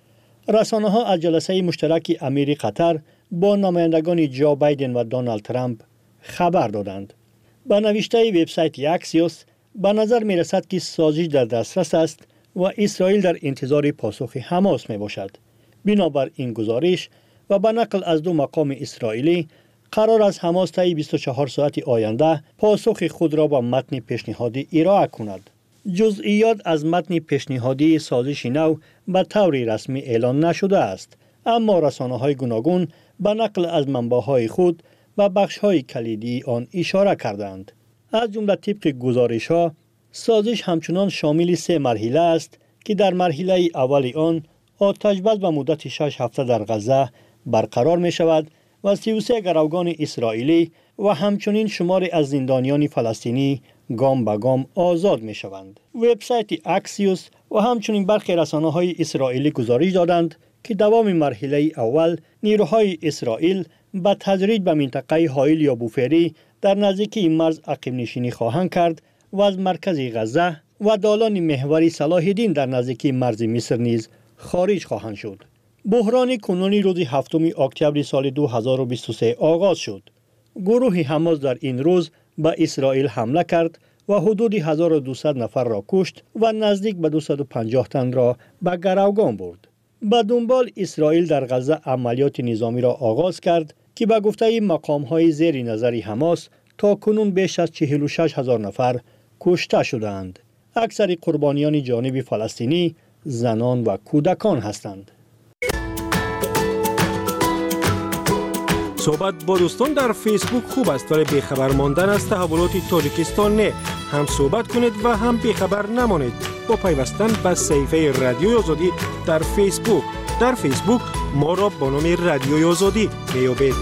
رسانه‌ها از جلسه مشترک امیر قطر با نمایندگان جو بایدن و دونالد ترامپ خبر دادند. با نوشته وبسایت اکسیوس به نظر می رسد که سازش در دسترس است و اسرائیل در انتظار پاسخ حماس می باشد. بنابر این گزارش و به نقل از دو مقام اسرائیلی قرار است حماس طی 24 ساعت آینده پاسخ خود را با متن پیشنهادی ارائه کند. جزئیات از متن پیشنهادی سازش نو به طور رسمی اعلان نشده است، اما رسانه‌های گوناگون به نقل از منبع‌های خود و بخش‌های کلیدی آن اشاره کردند. از جمله طبق گزارش‌ها سازش همچنان شامل 3 مرحله است که در مرحله اول آن آتش بس به مدت 6 هفته در غزه برقرار می شود و 33 گروگان اسرائیلی و همچنین شماری از زندانیان فلسطینی گام به گام آزاد می شوند. وبسایت اکسیوس و همچنین برخی رسانه‌های اسرائیلی گزارش دادند که دوام مرحله اول نیروهای اسرائیل به تدریج به منطقه هایل یا بوفری در نزدیکی مرز عقب نشینی خواهند کرد و از مرکز غزه و دالان محوری صلاح الدین در نزدیکی مرز مصر نیز خارج خواهند شد. بحران کنونی روز 7 اکتبر سال 2023 آغاز شد. گروه حماس در این روز به اسرائیل حمله کرد و حدود 1200 نفر را کشت و نزدیک به 250 تن را به گروگان برد. به دنبال اسرائیل در غزه عملیات نظامی را آغاز کرد که به گفته مقام‌های زیر نظر حماس تا کنون بیش از 46,000 نفر کشته شدند. اکثر قربانیان جانب فلسطینی زنان و کودکان هستند. صحبت با دوستان در فیسبوک خوب است ولی بیخبر ماندن از تحولات تاجیکستان نه. هم صحبت کنید و هم بیخبر نمانید با پیوستن به صفحه رادیوی آزادی در فیسبوک. در فیسبوک ما را با نام رادیوی آزادی میابید.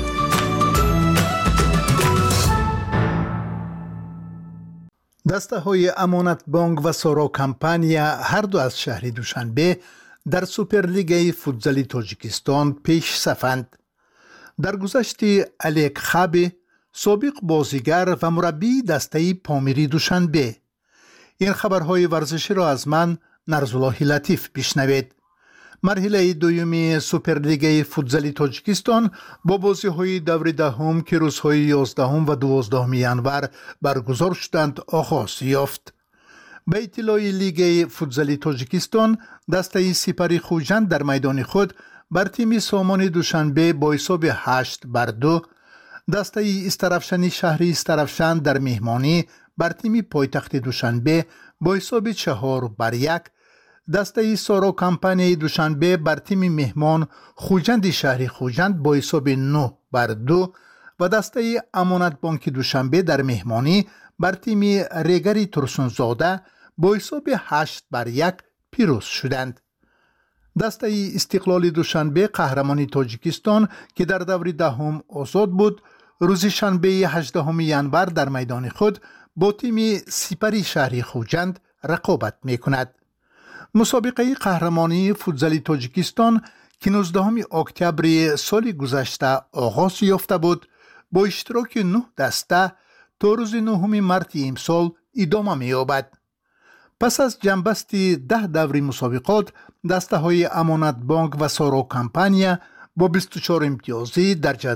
دسته های امانت بانک و سارا کمپانیا هر دو از شهر دوشنبه در سوپرلیگ فوتزال تاجیکستان پیش صفند. در گذشته الیک خابی سابق بازیگر و مربی دسته پامیری دوشنبه. این خبرهای ورزشی را از من نرزالله لطیف بشنوید. مرحله دوم سوپرلیگ فوتزال تاجیکستان با بازی‌های دور دهم که روزهای 11 و 12 ینور برگزار شدند آغاز یافت. به اطلاع لیگ فوتزال تاجیکستان دسته سپری خوجند در میدان خود بر تیم سامان دوشنبه با حساب 8-2، دسته استرافشان شهر استرافشان در مهمانی بر تیم پایتخت دوشنبه با حساب 4-1، دسته سارا کمپانی دوشنبه بر تیم مهمان خوجند شهر خوجند با حساب 9-2 و دسته امانت بانک دوشنبه در مهمانی بر تیم ریگری ترسونزاده با حساب 8-1 پیروز شدند. دسته استقلال دوشنبه قهرمان تاجیکستان که در دور دهم آزاد بود روز شنبه 18 ینور در میدان خود با تیم سپری شهر خوجند رقابت می کند. مسابقه قهرمانی فوتزال تاجیکستان که 19 اکتبر سال گذشته آغاز یافته بود با اشتراک 9 دسته تا روز 9 مارس امسال ادامه می یابد. پس از جنبست 10 دور مسابقات دسته های امانت بانک و سارا کمپانیا با 24 امتیازی در